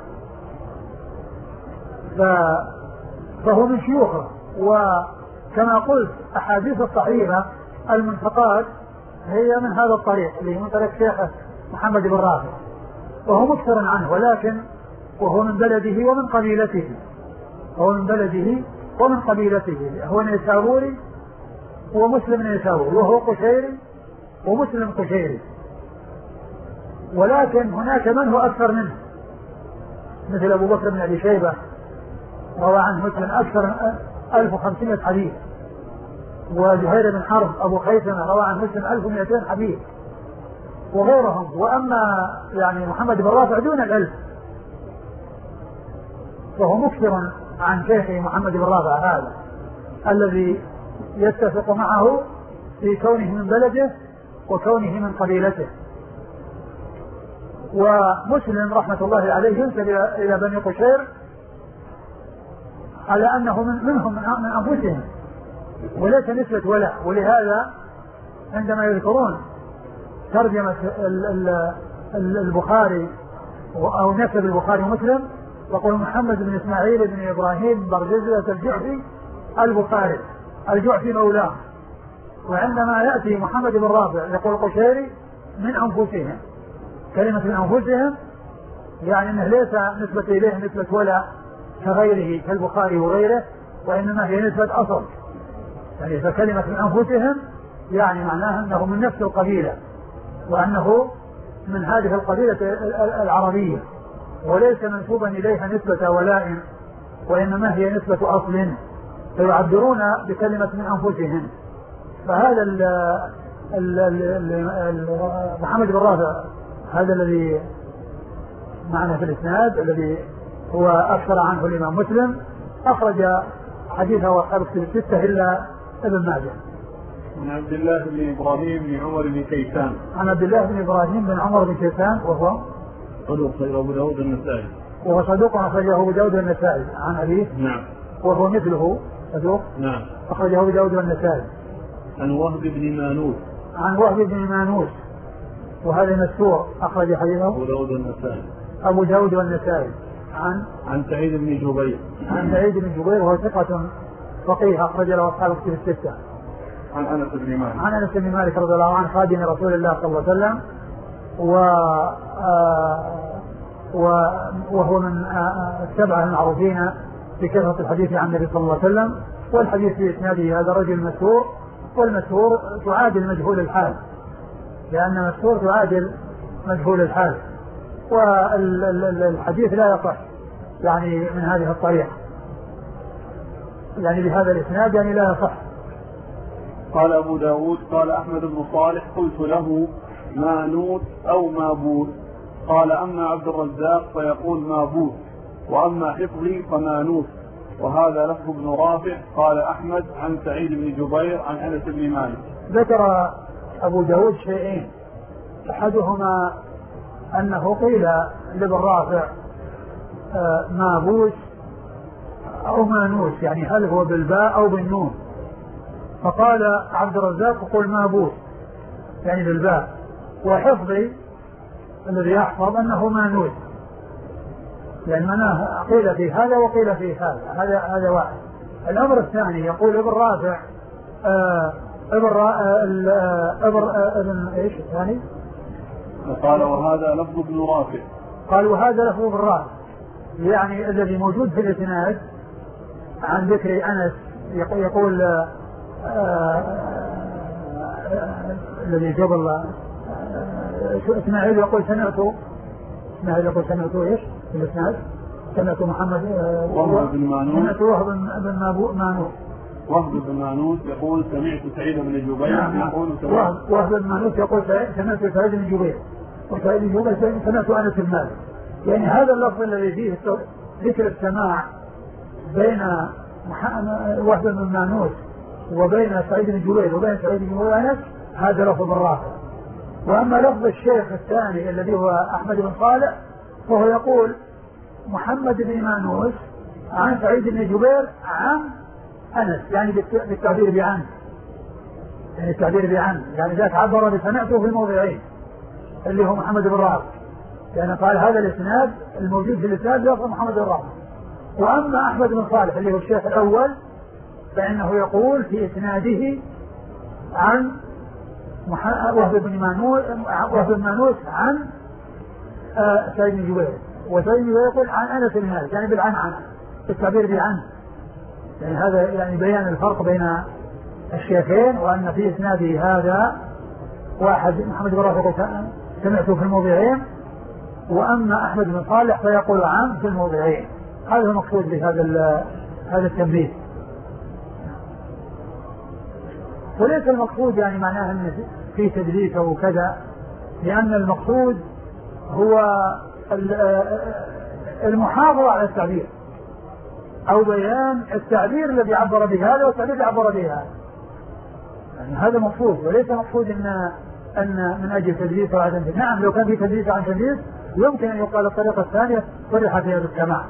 فهو من شيوخه. وكما قلت أحاديث الصحيحة المنتقات هي من هذا الطريق اللي من طريق شيخه محمد بن رافع، وهو مكثر عنه، ولكن وهو من بلده ومن قبيلته هو من بلده ومن قبيلته هو نيسابوري ومسلم نيسابوري، وهو قشيري ومسلم قشيري، ولكن هناك من هو أكثر منه مثل أبو بكر بن أبي شيبة روى عنه مسلم أكثر من ألف وخمسمائة حديث، وزهير بن حرب أبو خيثمة روى عن مسلم ألف ومئتين حديث وغيرهم. وأما يعني محمد بن رافع دون الألف، وهو مكثر عن شيخه محمد بن رافع هذا الذي يتفق معه في كونه من بلده وكونه من قبيلته. ومسلم رحمة الله عليه ينسب إلى بني قشير على أنه من منهم من أنفسهم وليس نسبة ولا، ولهذا عندما يذكرون ترجمة البخاري أو نسب البخاري ومسلم يقول محمد بن إسماعيل بن إبراهيم برجزة الجعفي البخاري الجعفي مولاه، وعندما يأتي محمد بن رافع يقول قشيري من أنفسهم، كلمة من أنفسهم يعني أنه ليس نسبة إليه نسبة ولا كغيره كالبخاري وغيره، وإنما هي نسبة أصل، يعني فكلمة من أنفسهم يعني معناها أنه من نفس القبيلة وأنه من هذه القبيلة العربية، وليس منسوبا إليها نسبة ولاء، وإنما هي نسبة أصل، فيعبرون بكلمة من أنفسهم. فهذا ال ال ال ال محمد بن رافع هذا الذي معنا في الإسناد الذي هو أكثر عنه الإمام مسلم أخرج حديثه وأصحاب الكتب الستة إلا ابن ماجه. عن عبد الله بن إبراهيم بن عمر بن كيسان. عن عبد الله بن إبراهيم بن عمر بن كيسان وهو صدوق أخرجه أبو داود النسائي. وهو صدوق أخرجه أبو داود النسائي عن أبيه. نعم. وهو مثله صدوق. نعم. أخرجه أبو داود النسائي. عن وهب بن مانوس. عن وهب بن مانوس وهذا مستور أخرج حديثه أبو داود النسائي. أبو داود والنسائي. عن عن سعيد بن جبير. عن سعيد بن جبير وهو ثقة فقيه أخرج له أصحاب الكتب الستة. عن أنس بن مالك. عن أنس بن مالك رضي الله عنه خادم رسول الله صلى الله عليه وسلم، و وهو من السبعة المعروفين بكثرة الحديث عن النبي صلى الله عليه وسلم، والحديث في إسناده هذا الرجل المشهور، والمشهور تعادل مجهول الحال، لأن مشهور تعادل مجهول الحال، والحديث لا يصح يعني من هذه الطريقة، يعني بهذا الإسناد يعني لا يصح. قال أبو داود قال أحمد بن صالح قلت له مانوت أو مابوت، قال أما عبد الرزاق فيقول مابوت، وأما حفظي فمانوت، وهذا لفظ ابن رافع. قال أحمد عن سعيد بن جبير عن أنس بن مالك. ذكر أبو داود شيئين، أحدهما أنه قيل لابن رافع آه مابوت أو مانوس، يعني هل هو بالباء أو بالنون، فقال عبد الرزاق يقول مابوت يعني بالباء، وحفظي الذي يحفظ أنه مانوس، لأن معناه قيل في هذا وقيل في هذا، هذا هذا واحد. الأمر الثاني يقول ابن رافع آه ابن آه ابن ايش الثاني؟ قال وهذا لفظ ابن رافع. قال وهذا لفظ ابن رافع، يعني الذي موجود في الإسناد عن ذكر أنس يقول, يقول آه آه الذي قبل آه اسماعيل يقول سمعت اسماعيل يقول سمعت ايش في الإسناد؟ سمعت محمد وهب بن مانوس سمعت وهب بن مانوس وهب بن مانوس يقول سمعت سعيد بن جبير نعم يقول وهب بن مانوس يقول سمعت سعيد بن جبير وسعيد بن جبير سمعت أنس بن مالك. يعني هذا اللفظ الذي فيه ذكر السماع بين وهب بن مانوس وبين سعيد بن جبير وبين سعيد بن جبير وأنس هذا لفظ الرافع. وأما لفظ الشيخ الثاني الذي هو أحمد بن صالح فهو يقول محمد بن مانوس عن سعيد بن جبير عن أنس، يعني بالتعبير بعن، يعني التعبير بعن، يعني ذاك عبر بسمعته في الموضعين اللي هو محمد بن رافع، يعني قال هذا الإسناد الموجود في الإسناد لفظ محمد بن رافع. وأما أحمد بن صالح اللي هو الشيخ الأول فإنه يقول في إسناده عن وهب بن مانوس وهب بن مانوس عن آه سعيد بن جبير، وسعيد بن جبير يقول عن أنس بن مالك، يعني بالعن عن التعبير بعن. يعني هذا يعني بيان الفرق بين الشيخين، وأن في إسناده هذا واحد محمد بن رافع سمعته في الموضعين، وأما أحمد بن صالح فيقول عن في الموضعين. هذا المقصود بهذا هذا التنبيه. وليس المقصود يعني معناه أن في تدليس أو كذا، لأن المقصود هو المحافظة على التعبير أو بيان التعبير الذي عبر به هذا والتعبير الذي عبر به هذا، يعني هذا مقصود، وليس مقصود أن أن من أجل تدليس أو عدم. نعم لو كان في تدليس عن تدليس يمكن أن يقال الطريقة الثانية صرح فيها بالسماع،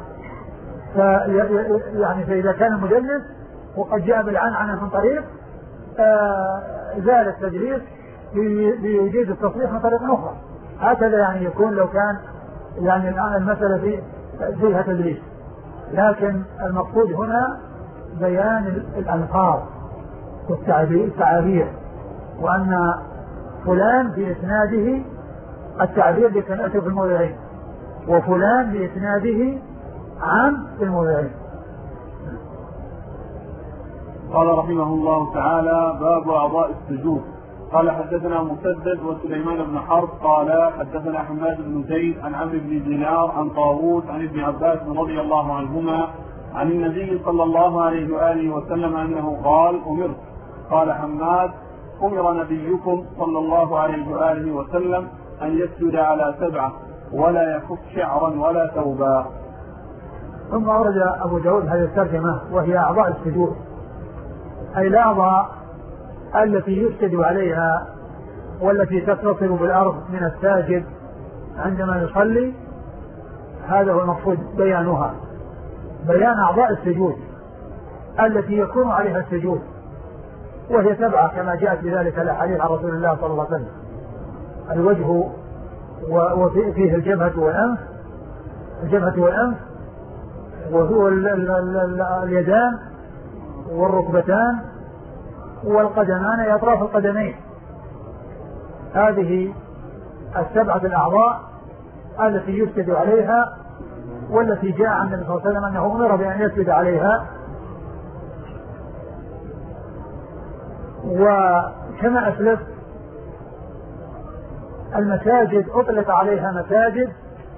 يعني فإذا كان المدلس وقد جاء بالعنعنة من طريق آه زال التدليس بوجود التصريح من طريق أخرى، هكذا يعني يكون لو كان يعني الآن المسألة في فيها تدليس. لكن المقصود هنا بيان الألفاظ والتعابير، وأن فلان في إسناده التعبير بسمعته في الموضعين، وفلان بإسناده عن في الموضعين. قال رحمه الله تعالى: باب أعضاء السجود. قال حدثنا مسدد وسليمان بن حرب قال حدثنا حماد بن زيد عن عمرو بن دينار عن طاووس عن ابن عباس رضي الله عنهما عن النبي صلى الله عليه وآله وسلم أنه قال: أمرت. قال حماد: أمر نبيكم صلى الله عليه وآله وسلم أن يسجد على سبعة ولا يكف شعرا ولا ثوبا. ثم أورد أبو داود هذه الترجمة وهي أعضاء السجود، أي الأعضاء التي يسجد عليها والتي تتصل بالأرض من الساجد عندما يصلي، هذا هو المقصود بيانها، بيان أعضاء السجود التي يكون عليها السجود، وهي سبعة كما جاءت بذلك الأحاديث عن رسول الله صلى الله عليه وسلم: الوجه وفيه الجبهة والأنف، الجبهة والأنف، وهو اليدان والركبتان والقدمان أي أطراف القدمين. هذه السبعة الأعضاء التي يسجد عليها والتي جاء عن النبي صلى الله عليه وسلم أنه أمر بأن يسجد عليها. وكما أسلف المساجد أطلق عليها مساجد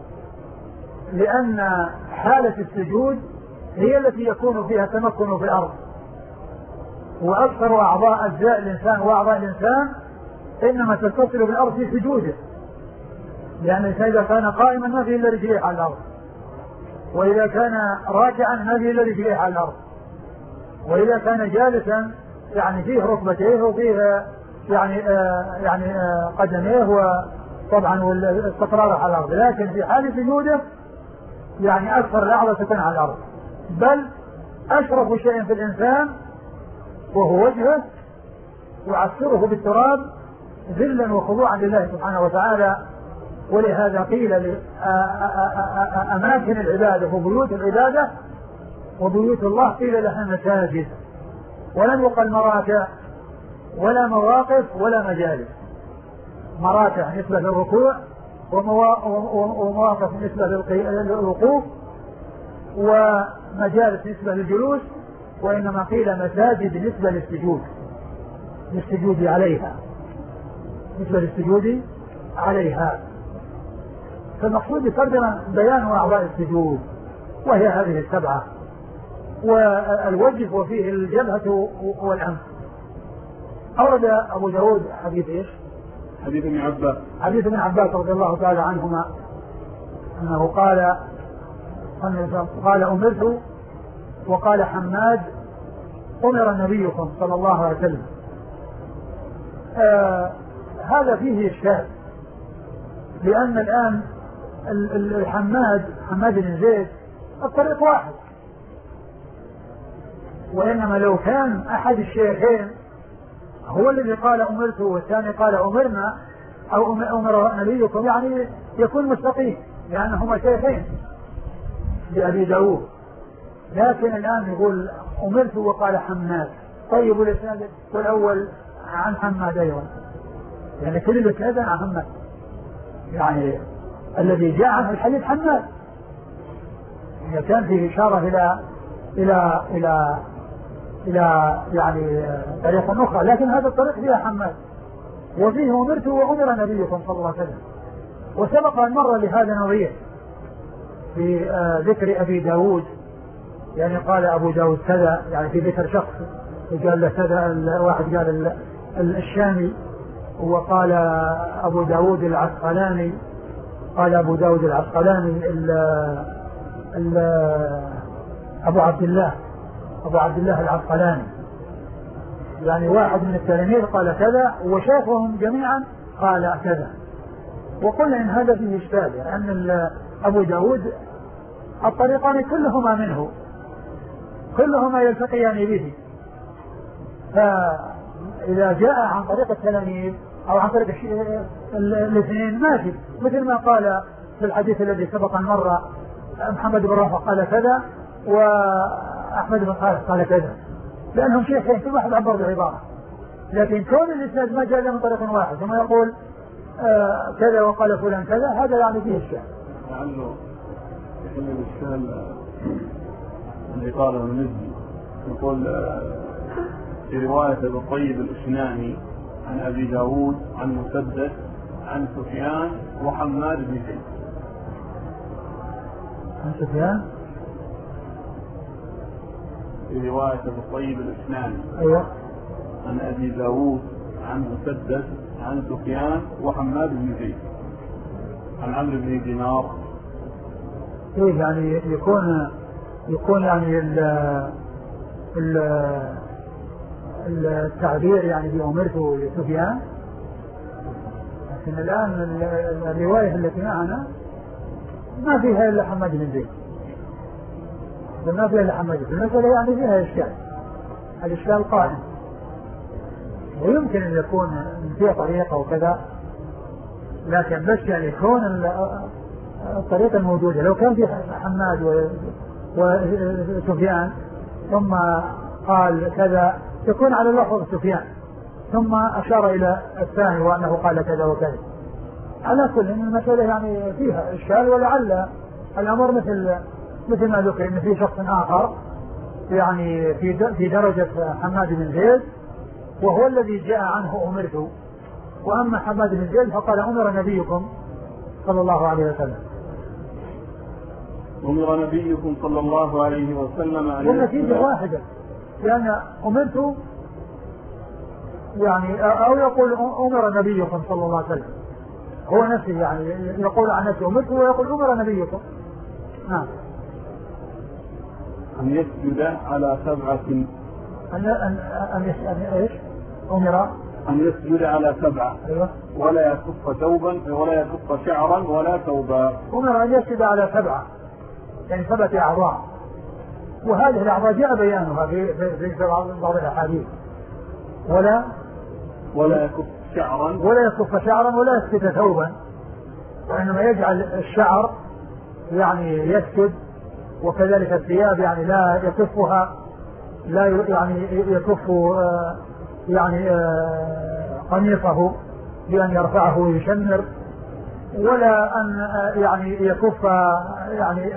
لأن حالة السجود هي التي يكون فيها تمكن في الأرض، وأكثر أعضاء أجزاء الإنسان وأعضاء الإنسان إنما تتصل بالأرض في سجوده، لأن الإنسان إذا كان قائما ما فيه إلا رجليه على الأرض، وإذا كان راكعا ما فيه إلا رجليه على الأرض، وإذا كان جالسا يعني فيه ركبتيه وفيه يعني آه يعني آه قدميه وطبعا والاستقرار على الأرض. لكن في حال سجوده يعني أكثر الأعضاء تكون على الأرض، بل أشرف شيء في الإنسان وهو وجهه، وعسره بالتراب ذلا وخضوعا لله سبحانه وتعالى. ولهذا قيل أماكن العبادة وبيوت العبادة وبيوت الله قيل لها مساجد، ولم يقل مراكع ولا مواقف ولا مجالس. مراكع نسبة للركوع، ومواقف نسبة للوقوف، ومجالس نسبة للجلوس، وإنما قيل مساجد نسبة للسجود، للسجود عليها، نسبة للسجود عليها. فالمقصود بترجمة بيان أعضاء السجود، وهي هذه السبعة. والوجه وفيه الجبهة والأنف. أورد أبو داود حديث إيش؟ حديث ابن عباس حديث ابن عباس رضي الله تعالى عنهما أنه قال قال أمرت، وقال حماد أمر نبيكم صلى الله عليه وسلم. آه هذا فيه إشكال، لأن الآن الحماد حماد بن زيد الطريق واحد، وإنما لو كان أحد الشيخين هو الذي قال أمرت والثاني قال أمرنا أو أمر نبيكم يعني يكون مستقيم، لأنهما شيخين لأبي داود. لكن الآن يقول أمرت وقال حماد، طيب والإسناد والأول عن حماد أيضا، يعني كل الإسناد عن حماد، يعني الذي جاء عنه الحديث حماد، يعني كان فيه إشارة إلى إلى إلى إلى يعني طريقة أخرى، لكن هذا الطريق فيها حماد وفيه أمرت وأمر نبيكم صلى الله عليه وسلم. وسبق أن مر لهذا نظير في ذكر أبي داود، يعني قال أبو داود كذا، يعني في ذكر شخص وقال له كذا، واحد قال الشامي، وقال أبو داود العسقلاني، قال أبو داود العسقلاني ال ال أبو عبد الله أبو عبد الله العسقلاني، يعني واحد من التلاميذ قال كذا وشافهم جميعا قال كذا. وقلنا إن هذا فيه إشكال، لأن يعني أبو داود الطريقان كلهما منه، كلهما يلتقيان به، فإذا جاء عن طريق التلاميذ أو عن طريق الاثنين ماشي، مثل ما قال في الحديث الذي سبق أن مر محمد بن رافع قال كذا وأحمد بن خالد قال كذا، لأنهم شيخين كل واحد عبر بعبارة. لكن كون الإسناد ما جاء من طريق واحد ثم يقول آه كذا وقال فلان كذا، هذا يعني فيه إشكال. لعله يحل الإشكال اللي قاله المزي، يقول في رواية أبي الطيب الأشناني عن أبي داود عن مسدد عن سفيان وحماد بن زيد. عن سفيان في رواية أبي الطيب الأشناني أيوة عن أبي داود عن مسدد عن سفيان وحماد بن زيد عن عمرو بن دينار. إيه يعني يكون يكون يعني ال ال التعبير يعني بأمرته لسفيان، لكن الآن الرواية التي معنا ما فيها إلا حماد بن زيد، ما فيها إلا حماد بن زيد، يعني فيها إشكال، الإشكال قائم. ويمكن أن يكون فيها طريقة وكذا، لكن بس يعني يكون الطريقة الموجودة لو كان في حماد وسفيان ثم قال كذا يكون على لفظ سفيان ثم أشار إلى الثاني وأنه قال كذا وكذا. على كل إن المسألة يعني فيها إشكال، ولعل الأمر مثل مثل ما ذكر إن في شخص آخر يعني في في درجة حماد بن زيد وهو الذي جاء عنه أمرته، وأما حماد بن زيد فقال أمر نبيكم صلى الله عليه وسلم. أمر نبيكم صلى الله عليه وسلم أن والنتيجة واحدة، لأن أمرت يعني أو يقول أمر نبيكم صلى الله عليه وسلم، هو نفسه يعني يقول عن نفسه أمرت ويقول أمر نبيكم. نعم. أن يسجد على سبعة أن أن أن أن إيش؟ أمر أن يسجد على سبعة. أيوة. ولا يكف ثوبا ولا يكف شعرا ولا ثوبا. أمر أن يسجد على سبعة يعني سبعة أعضاء، وهذه الأعضاء جاء بيانها في في بعض الأحاديث. ولا ولا يكف شعرا ولا يكف شعرا ولا يسكت ثوبا، وإنما يجعل الشعر يعني يسكت، وكذلك الثياب يعني لا يكفها، لا يعني يكف يعني قميصه بأن يرفعه ويشمر، ولا أن يعني يكف يعني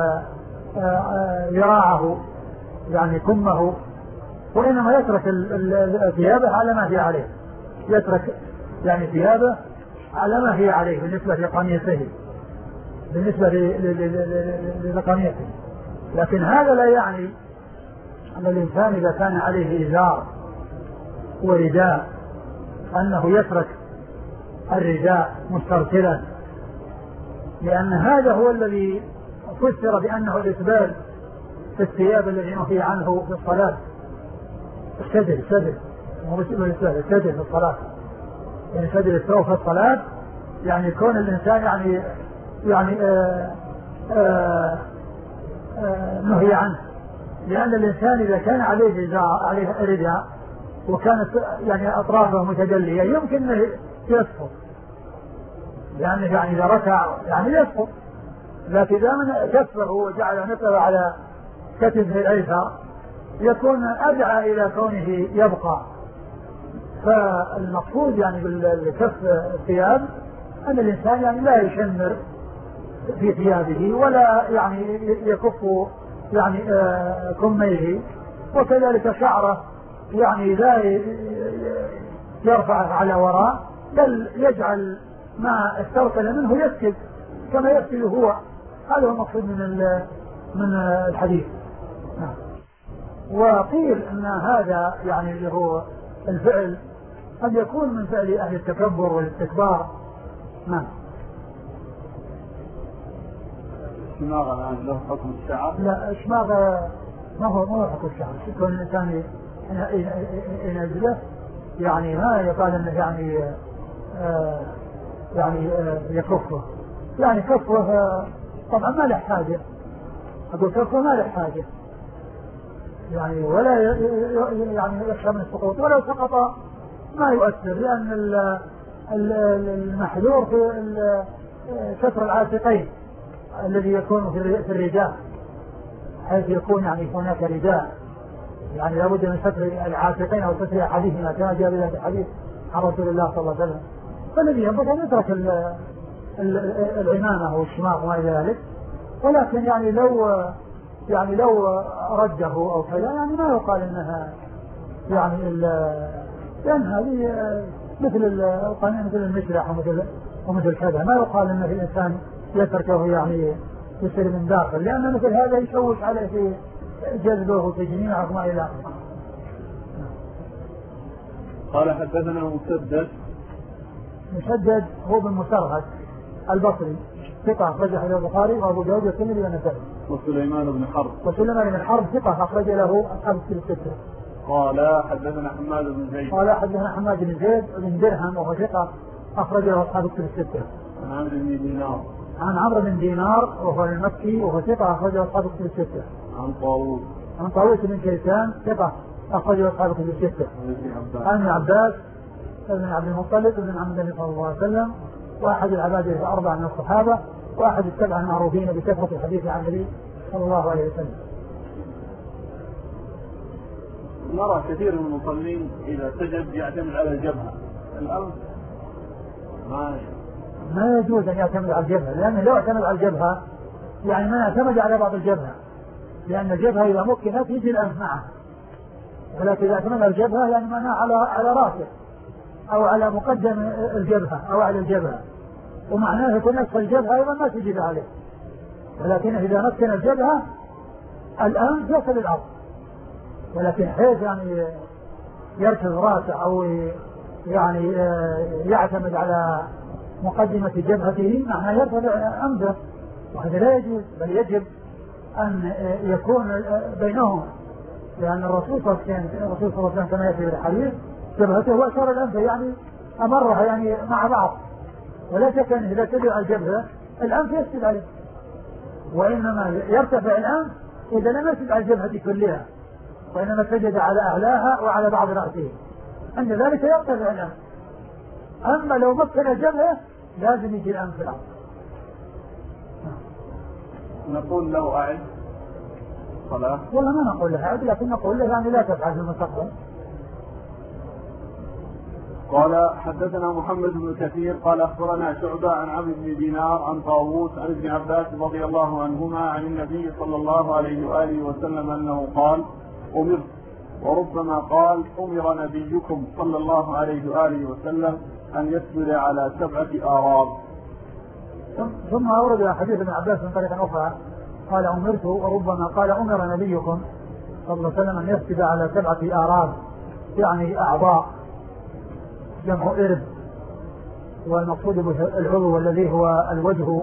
ذراعه يعني كمه، وإنما يترك ثيابه على ما هي عليه، يترك يعني ثيابه على ما هي عليه بالنسبة لقميصه بالنسبة لقميصه لكن هذا لا يعني أن الإنسان إذا كان عليه إزار ورداء أنه يترك الرداء مسترسلا، لأن هذا هو الذي فسر بأنه الإسبال في الثياب الذي نهي عنه في الصلاة. السدل السدل مو بس الإسبال، السدل في الصلاة، يعني سدل الثوب في الصلاة، يعني كون الإنسان يعني يعني آآ آآ آآ نهي عنه، لأن الإنسان إذا كان عليه إزار عليه رداء وكانت يعني أطرافه متدلية يمكن أن يسقط، لأنه يعني إذا ركع يعني يسقط، لكن إذا من كفه وجعل نقره على كتفه الأيسر يكون أدعى إلى كونه يبقى. فالمقصود يعني بالكف الثياب أن الإنسان يعني لا يشمر في ثيابه ولا يعني يكف يعني آه كميه، وكذلك شعره يعني لا يرفعه على وراء، بل يجعل ما استرسل منه يسكت كما يسكت هو. هذا هو المقصود من من الحديث. وقيل ان هذا يعني اللي هو الفعل قد يكون من فعل اهل التكبر والاستكبار. نعم. الشماغ الآن له حكم الشعر؟ لا، الشماغ ما هو ما هو حكم الشعر. كون الإنسان ينزله يعني ما يقال انه يعني آه يعني آه يكفه، يعني كفه آه طبعا ما له حاجة، أقول كفه ما له حاجة يعني، ولا يعني يخشى من السقوط، ولو سقط ما يؤثر، لأن المحذور في ستر العاتقين الذي يكون في الرداء، حيث يكون يعني هناك رداء يعني لابد من ستر العاتقين أو ستر أحدهما كما جاء في الحديث عن رسول الله صلى الله عليه وسلم. فالذي ينبغي أن يترك العمامة أو الشماغ وما إلى ذلك، ولكن يعني لو يعني لو رده أو كذا يعني ما يقال إنها يعني لأن هذه مثل القانون مثل المشرح ومثل ومثل كذا، ما يقال إن الإنسان يتركه يعني يصير من داخل، لأن مثل هذا يشوش عليه في جذبه وتجميعه وما إلى آخره. قال حدثنا مسدد. مسدد هو بن مسرهد البصري ثقة أخرج له البخاري وأبو داود والترمذي والنسائي. وسليمان بن حرب. وسليمان بن حرب ثقة أخرج له أصحاب الستة. قال حدثنا حماد بن زيد. قال حدثنا حماد بن زيد بن درهم وهو ثقة أخرج له أصحاب الستة. عن عمرو بن دينار. عن عمرو بن دينار وهو المكي وهو ثقة أخرج له أصحاب الستة. عن طاووس. عن طاووس بن كيسان ثقة أخرج له أصحاب الستة. عن ابن عباس بن عبد المطلب بن عم النبي صلى الله عليه وسلم، واحد العباد الأربعة من الصحابة، واحد السبعة المعروفين بكثرة الحديث عن النبي صلى الله عليه وسلم. نرى كثير من المصلين إذا سجد يعتمد على الجبهة، الأرض ما ما يجوز أن يعتمد على الجبهة، لأنه لو اعتمد على الجبهة يعني ما يعتمد على بعض الجبهة، لأن الجبهة إذا مكنت يجي الأنف معه، ولكن إذا اعتمد على الجبهة يعني معناه على على راسه أو على مقدم الجبهة أو على الجبهة، ومعناه يكون أسفل الجبهة أيضا ما تجد عليه، ولكن إذا مكن الجبهة الأنف يصل الأرض، ولكن حيث يعني يركز راسه أو يعني يعتمد على مقدمة جبهته معناه يرفع أنفه، وهذا لا يجوز، بل يجب أن يكون بينهم، لأن الرسول صلى الله عليه وسلم كما يأتي بالحديث جبهته وأشار الأنف يعني أمرها يعني مع بعض، ولا شك أن إذا تدعى الجبهة الأنف يسجد عليه، وإنما يرتفع الأنف إذا لم يسجد على الجبهة كلها، وإنما سجد على أعلاها وعلى بعض رأسه، عند ذلك يرتفع الأنف. أما لو مكن الجبهة لازم يجي الأنف في الأرض. نقول له أعد صلاة؟ والله ما نقول له أعد، لكن نقول له يعني لا تفعل في المستقبل. قال حدثنا محمد بن كثير قال أخبرنا شعبة عن عمرو بن دينار عن طاووس عن ابن عباس رضي الله عنهما عن النبي صلى الله عليه وآله وسلم أنه قال أمرت، وربما قال أمر نبيكم صلى الله عليه وآله وسلم أن يسجد على سبعة آراب. ثم أورد حديث ابن عباس من طريقة أخرى قال أمرت وربما قال أمر نبيكم صلى الله عليه وسلم أن يسجد على سبعة آراب يعني أعضاء جمع إرب، والمقصود به العضو الذي هو الوجه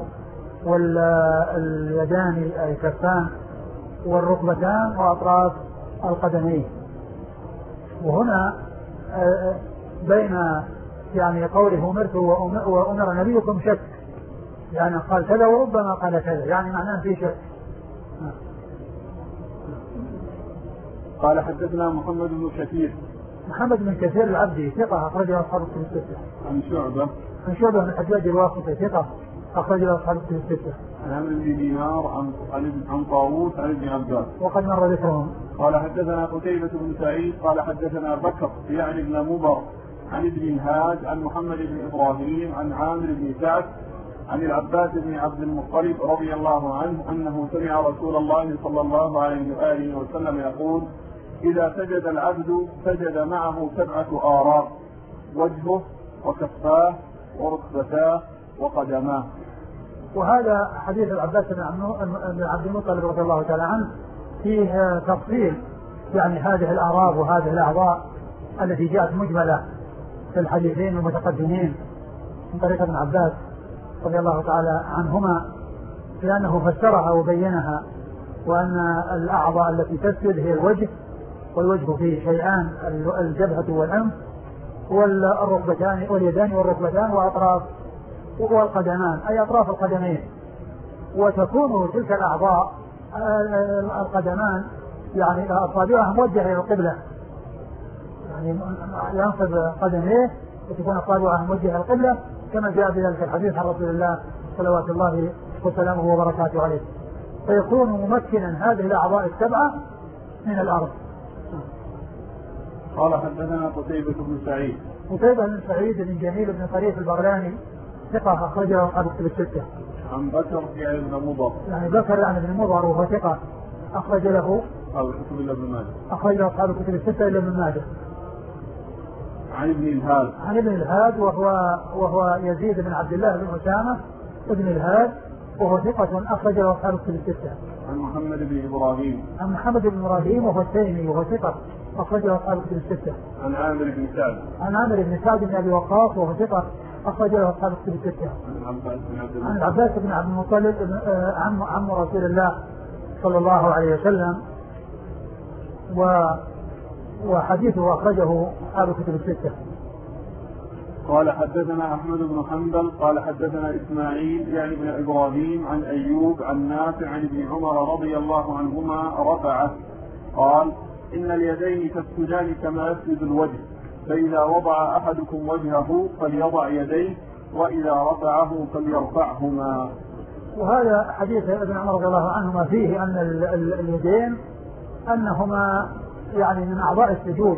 واليدان أي الكفان والركبتان وأطراف القدمين. وهنا بين يعني قوله أمرت وأمر نبيكم شك، يعني قال كذا وربما قال كذا، يعني معناه في شك. قال حدثنا محمد بن كثير. محمد بن كثير العبدي ثقة أخرجه أصحاب الكتب الستة. عن شعبة. عن شعبة بن الحجاج الواسطي ثقة أخرجه أصحاب الكتب الستة. عن عمرو بن دينار عن عن طاووس عن ابن عباس. وقد مر ذكرهم. قال حدثنا قتيبة بن سعيد قال حدثنا بكر يعني ابن مضر عن ابن الهاد عن محمد بن إبراهيم عن عامر بن سعد عن العباس بن عبد المطلب رضي الله عنه أنه سمع رسول الله صلى الله عليه وآله وسلم يقول: إذا سجد العبد سجد معه سبعة آراب: وجهه وكفاه وركبتاه وقدماه. وهذا حديث العباس بن عبد المطلب رضي الله تعالى عنه فيه تفصيل يعني هذه الآراب وهذه الأعضاء التي جاءت مجملة في الحديثين المتقدمين من طريق ابن عباس رضي الله تعالى عنهما، لأنه فسرها وبينها، وأن الأعضاء التي تسجد هي الوجه، والوجه فيه شيئان: الجبهة والأنف والركبتان واليدان والركبتان وأطراف والقدمان أي أطراف القدمين. وتكون تلك الأعضاء القدمان يعني أصابعها موجهة إلى القبلة، يعني ينصب قدميه وتكون أصابعها موجهة إلى القبلة كما جاء بذلك الحديث عن رسول الله صلوات الله وسلامه وبركاته عليه، فيكون ممكنا هذه الأعضاء السبعة من الأرض. قال حدثنا قتيبة بن سعيد. قتيبة بن سعيد بن جميل بن طريف البغلاني ثقة أخرجه أصحاب الكتب الستة. عن بكر يعني ابن مضر. يعني بكر يعني ابن مضر وهو ثقة أخرج له أصحاب الكتب إلا ابن ماجه. أخرج له أصحاب الكتب الستة إلا ابن ماجه. عن ابن الهاد. عن ابن الهاد وهو وهو يزيد بن عبد الله بن أسامة ابن الهاد وهو ثقة أخرج له أصحاب الكتب الستة. عن محمد بن إبراهيم. عن محمد بن إبراهيم وهو التيمي وهو ثقة أخرج له أصحاب الكتب الستة. عن عامر بن سعد. عن عامر بن سعد بن أبي وقاص وهو ثقة أخرج له أصحاب الكتب الستة. عن العباس بن عبد المطلب عم عم رسول الله صلى الله عليه وسلم، و وحديثه أخرجه أصحاب الكتب الستة. قال حدثنا أحمد بن حنبل قال حدثنا إسماعيل يعني بن إبراهيم عن أيوب عن نافع عن ابن عمر رضي الله عنهما رفعه قال: إن اليدين تسجدان كما يسجد الوجه، فإذا وضع أحدكم وجهه فليضع يديه، وإذا رفعه فليرفعهما. وهذا حديث ابن عمر رضي الله عنهما فيه أن اليدين أنهما يعني من أعضاء السجود،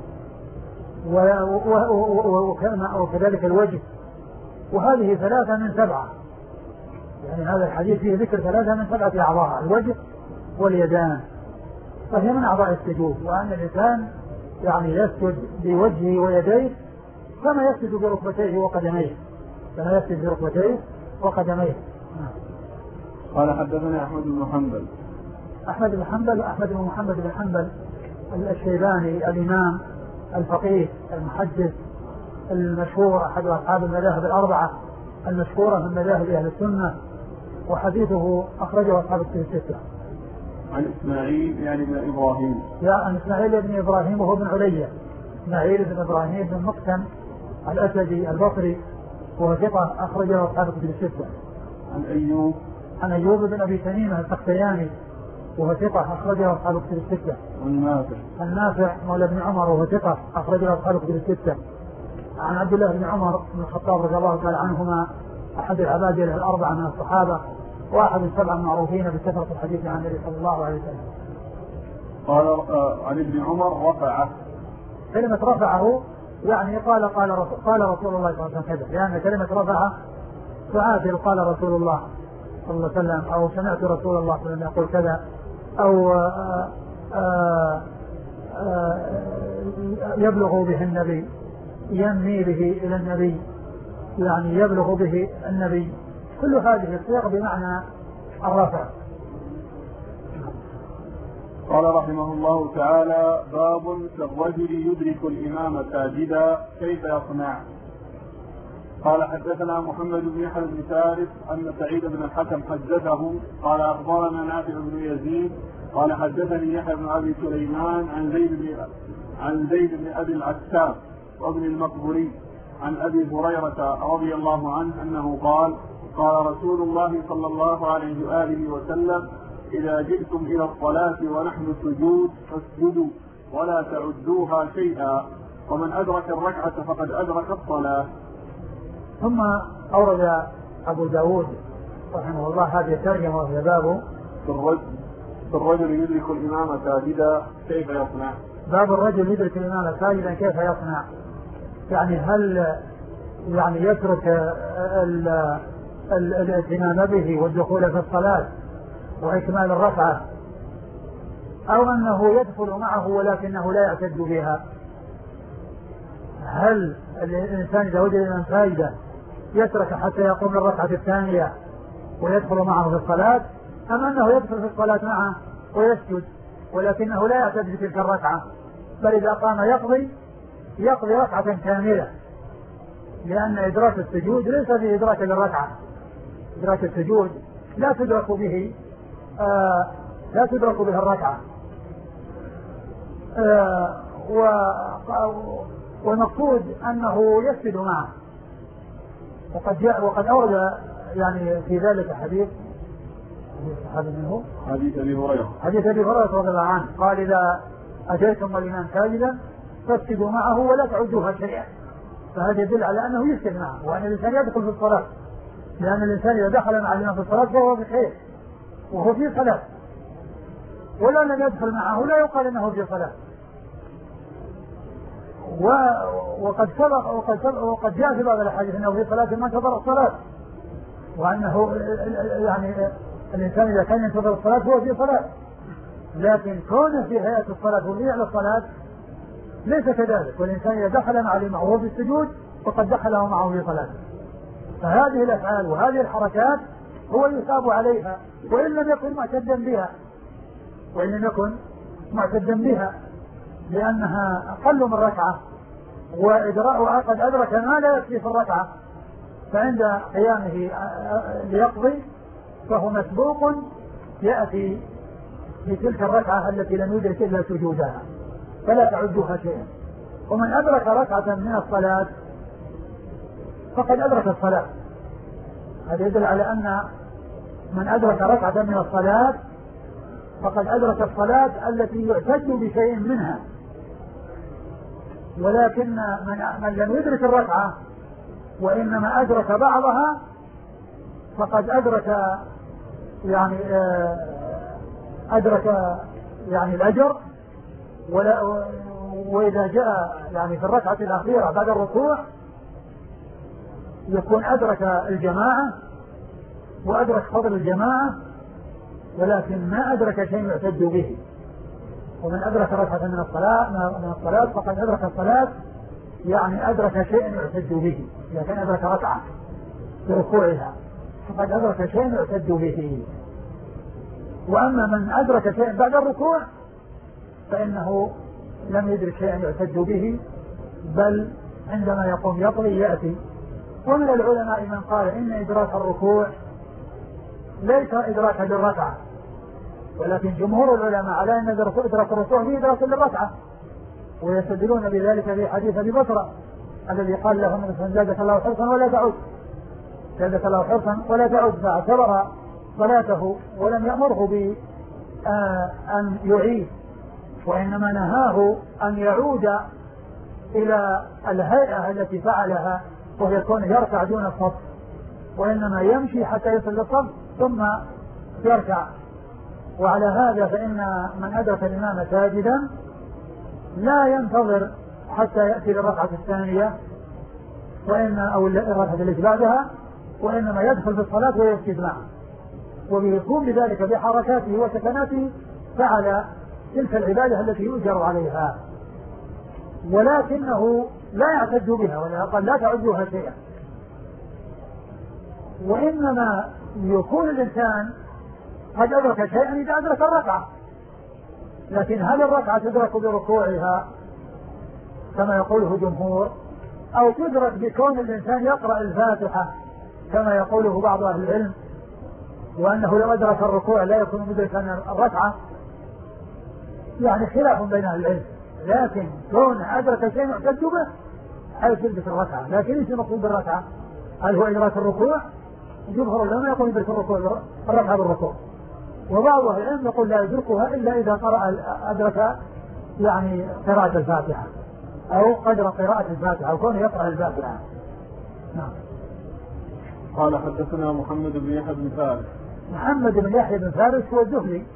وكذلك الوجه، وهذه ثلاثة من سبعة، يعني هذا الحديث فيه ذكر ثلاثة من سبعة أعضاء: الوجه واليدان، فهي من أعضاء السجود، وأن الإنسان يعني يسجد بوجهه ويديه كما يسجد بركبتيه وقدميه كما يسجد بركبتيه وقدميه. قال حدثنا أحمد بن حنبل. أحمد بن حنبل أحمد بن محمد بن حنبل الشيباني الإمام الفقيه المحدث المشهور، أحد أصحاب المذاهب الأربعة المشهورة من مذاهب أهل السنة، وحديثه أخرجه أصحاب الكتب الستة. عن إسماعيل يعني بن إبراهيم. يا عن إسماعيل بن إبراهيم وهو بن عليا، إسماعيل بن إبراهيم بن مقسم الأسدي البصري وهو ثقة أخرجه أصحاب الكتب الستة. عن أيوب عن أيوب بن أبي تميمة السختياني وهو ثقة أخرجه أصحاب الكتب الستة. عن نافع عن نافع مولى بن عمر وهو ثقة أخرجه أصحاب الكتب الستة. عن عبد الله بن عمر بن الخطاب رضي الله تعالى عنهما أحد العباد الأربعة من الصحابة واحد السبعة المعروفين بكثرة الحديث عن النبي صلى الله عليه وسلم. قال عن ابن عمر رفعه. كلمة رفعه يعني قال قال رسول, قال رسول الله صلى الله عليه وسلم كذا، لأن كلمة رفعه تعادل قال رسول الله صلى الله عليه وسلم أو سمعت رسول الله صلى الله عليه وسلم يقول كذا، أو آآ آآ آآ يبلغ به النبي، ينمي به إلى النبي، يعني يبلغ به النبي. كل هذه الصيغ بمعنى الرفع، قال رحمه الله تعالى: باب كالرجل يدرك الإمام ساجدا كيف يصنع؟ قال حدثنا محمد بن يحيى بن فارس أن سعيد بن الحكم حدثه قال أخبرنا نافع بن يزيد قال حدثني يحيى بن أبي سليمان عن زيد بن عن زيد بن أبي العتاب وابن المقبوري عن أبي هريرة رضي الله عنه أنه قال: قال رسول الله صلى الله عليه وآله وسلم: إذا جئتم إلى الصلاة ونحن سجود فاسجدوا ولا تعدوها شيئا، ومن أدرك الركعة فقد أدرك الصلاة. ثم أورد أبو داود رحمه الله هذه الترجمة وهي باب الرجل يدرك الإمام ساجدا كيف يصنع. باب الرجل يدرك الإمام ساجدا كيف يصنع، يعني هل يعني يترك الاهتمام به والدخول في الصلاة وإكمال الركعة، أو أنه يدخل معه ولكنه لا يعتد بها؟ هل الإنسان إذا وجد الإمام ساجدا يترك حتى يقوم الركعة الثانية ويدخل معه في الصلاة، أم أنه يدخل في الصلاة معه ويسجد ولكنه لا يعتد بتلك الركعة، بل إذا قام يقضي يقضي ركعة كاملة، لأن إدراك السجود ليس بإدراك للركعة. إدراك السجود لا تدرك به آه لا تدرك به الركعة. آه والمقصود أنه يسجد معه. وقد جاء وقد أورد يعني في ذلك حديث هذا منه حديث أبي هريرة حديث أبي هريرة رضي الله عنه قال: إذا أتيتم الإمام ساجدا فاسجدوا معه ولا تعدوها شيئا. فهذا يدل على أنه يسجد معه، وأن الإنسان يدخل في الصلاة، لأن الإنسان إذا دخل مع الإمام في الصلاة فهو بخير وهو في صلاة، ولا لم يدخل معه لا يقال أنه في صلاة. وقد سبق وقد سبق وقد جاء في بعض الأحاديث أنه في صلاة ما انتظر الصلاة، وأنه يعني الإنسان إذا كان ينتظر الصلاة هو في صلاة، لكن كونه في هيئة الصلاة والنية على الصلاة ليس كذلك. والإنسان إذا دخل مع الإمام وهو في السجود فقد دخله معه في صلاة. فهذه الأفعال وهذه الحركات هو يثاب عليها وإن لم يكن معتدا بها وإن لم يكن معتدا بها لأنها أقل من ركعة، وإدراءها قد أدرك ما لا يكفي في الركعة، فعند قيامه ليقضي فهو مسبوق يأتي بتلك الركعة التي لم يدرك إلا سجودها، فلا تعدوها شيئا. ومن أدرك ركعة من الصلاة فقد أدرك الصلاة. هذا يدل على أن من أدرك ركعة من الصلاة فقد أدرك الصلاة التي يعتد بشيء منها. ولكن من, من لم يدرك الركعة وإنما أدرك بعضها فقد أدرك يعني أدرك يعني الأجر. ولا وإذا جاء يعني في الركعة الأخيرة بعد الركوع يكون أدرك الجماعة وأدرك فضل الجماعة، ولكن ما أدرك شيء يعتد به. ومن أدرك ركعة من الصلاة من الصلاة فقد أدرك الصلاة، يعني أدرك شيء يعتد به. إذا كان أدرك ركعة في ركوعها فقد أدرك شيء يعتد به. وأما من أدرك شيء بعد الركوع فإنه لم يدرك شيئا يعتد به، بل عندما يقوم يقضي يأتي. ومن العلماء من قال إن إدراك الركوع ليس إدراكا للركعة، ولكن جمهور العلماء على أن إدراك الركوع هي إدراك للركعة، ويستدلون بذلك في حديث أبي بكر الذي قال له النبي صلى الله عليه وسلم: زادك الله حرصا ولا تعد زادك الله حرصا ولا تعد فاعتبر صلاته ولم يأمره بأن يعيد، وإنما نهاه أن يعود إلى الهيئة التي فعلها وهي كونه يركع دون الصف، وإنما يمشي حتى يصل للصف ثم يركع. وعلى هذا فإن من أدرك الإمام ساجدا لا ينتظر حتى يأتي للركعة الثانية وإن أو الركعة التي بعدها، وإنما يدخل في الصلاة ويسجد معه، ويقوم بذلك بحركاته وسكناته فعل تلك العبادة التي يؤجر عليها، ولكنه لا يعتد بها ولا قال لا تعدوها شيئا. وإنما يكون الإنسان قد أدرك شيئا إذا أدرك الركعة، لكن هل الركعة تدرك بركوعها كما يقوله جمهور، أو تدرك بكون الإنسان يقرأ الفاتحة كما يقوله بعض أهل العلم، وأنه لو أدرك الركوع لا يكون مدركا الركعة؟ يعني خلاف بين أهل العلم، لكن كون أدرك شيء يعتد به حيث يدرك الركعة. لكن ايش المقصود بالركعة؟ هل هو إدراك الركوع؟ جمهور العلماء يقول يدرك الركوع الركعة بالركوع، وبعض أهل العلم يقول لا يدركها إلا إذا قرأ أدرك يعني قراءة الفاتحة أو قدر قراءة الفاتحة أو كونه يقرأ الفاتحة. نعم. قال حدثنا محمد بن يحيى بن فارس. محمد بن يحيى بن فارس هو الزهري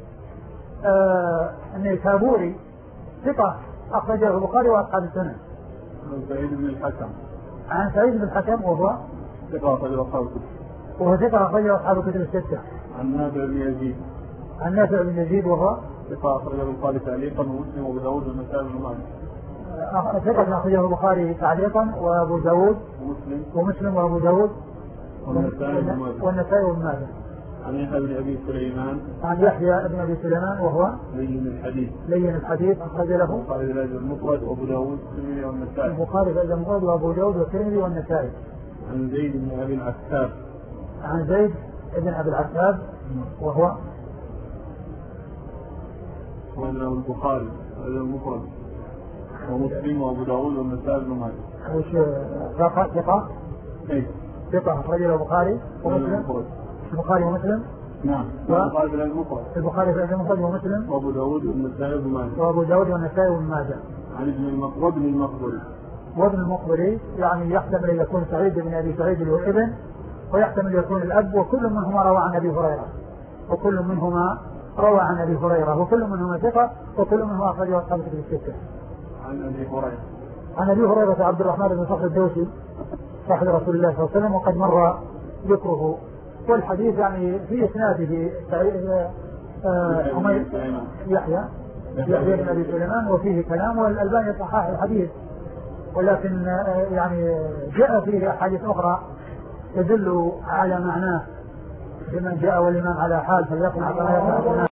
آه النيسابوري ثقة أخرجه البخاري وأصحاب السنن. عن سعيد بن الحكم. عن سعيد بن الحكم وهو ثقة أخرجه أصحاب الكتب. وهو ثقة أخرجه أصحاب الكتب الستة. عن نافع بن يزيد. عن نافع بن يزيد وهو ثقة أخرجه البخاري تعليقا ومسلم وأبو داود والنسائي بن ماجه. ثقة أخرجه البخاري تعليقا وأبو داود ومسلم ومسلم وأبو داود والنسائي بن ماجه. عن يحيى بن أبي سليمان. عن يحيى بن أبي سليمان وهو لين الحديث. لين الحديث أخرج له البخاري في الأدب المفرد وأبو داود والترمذي والنسائي. البخاري في الأدب المفرد وأبو داود والترمذي والنسائي. عن زيد بن أبي العتاب. عن زيد بن أبي العتاب وهو وله البخاري الأدب المفرد ومسلم وأبو داود والنسائي بن ماجه. وش ثقة ثقة؟ إيه. ثقة أخرج له البخاري ومسلم. البخاري ومسلم. نعم. البخاري في الأدب المفرد. البخاري في الأدب المفرد ومسلم. وأبو داود والنسائي بن ماجه. وأبو داود والنسائي بن ماجه. عن ابن المقبري. وابن المقبري. وابن المقبري يعني يحتمل أن يكون سعيد بن أبي سعيد الابن، ويحتمل أن يكون الأب، وكل منهما روى عن أبي هريرة وكل منهما روى عن أبي هريرة وكل منهما ثقة وكل منهما أخرجه أصحاب الكتب الستة. عن أبي هريرة. عن أبي هريرة عبد الرحمن بن صخر الدوسي صاحب رسول الله صلى الله عليه وسلم، وقد مر ذكره، والحديث يعني في إسناده عمير يحيى يحيى بن أبي سليمان وفيه كلام، والألباني صحح الحديث، ولكن يعني جاء فيه أحاديث أخرى تدل على معناه، لمن جاء والإمام على حال فليقنع كما يقنع.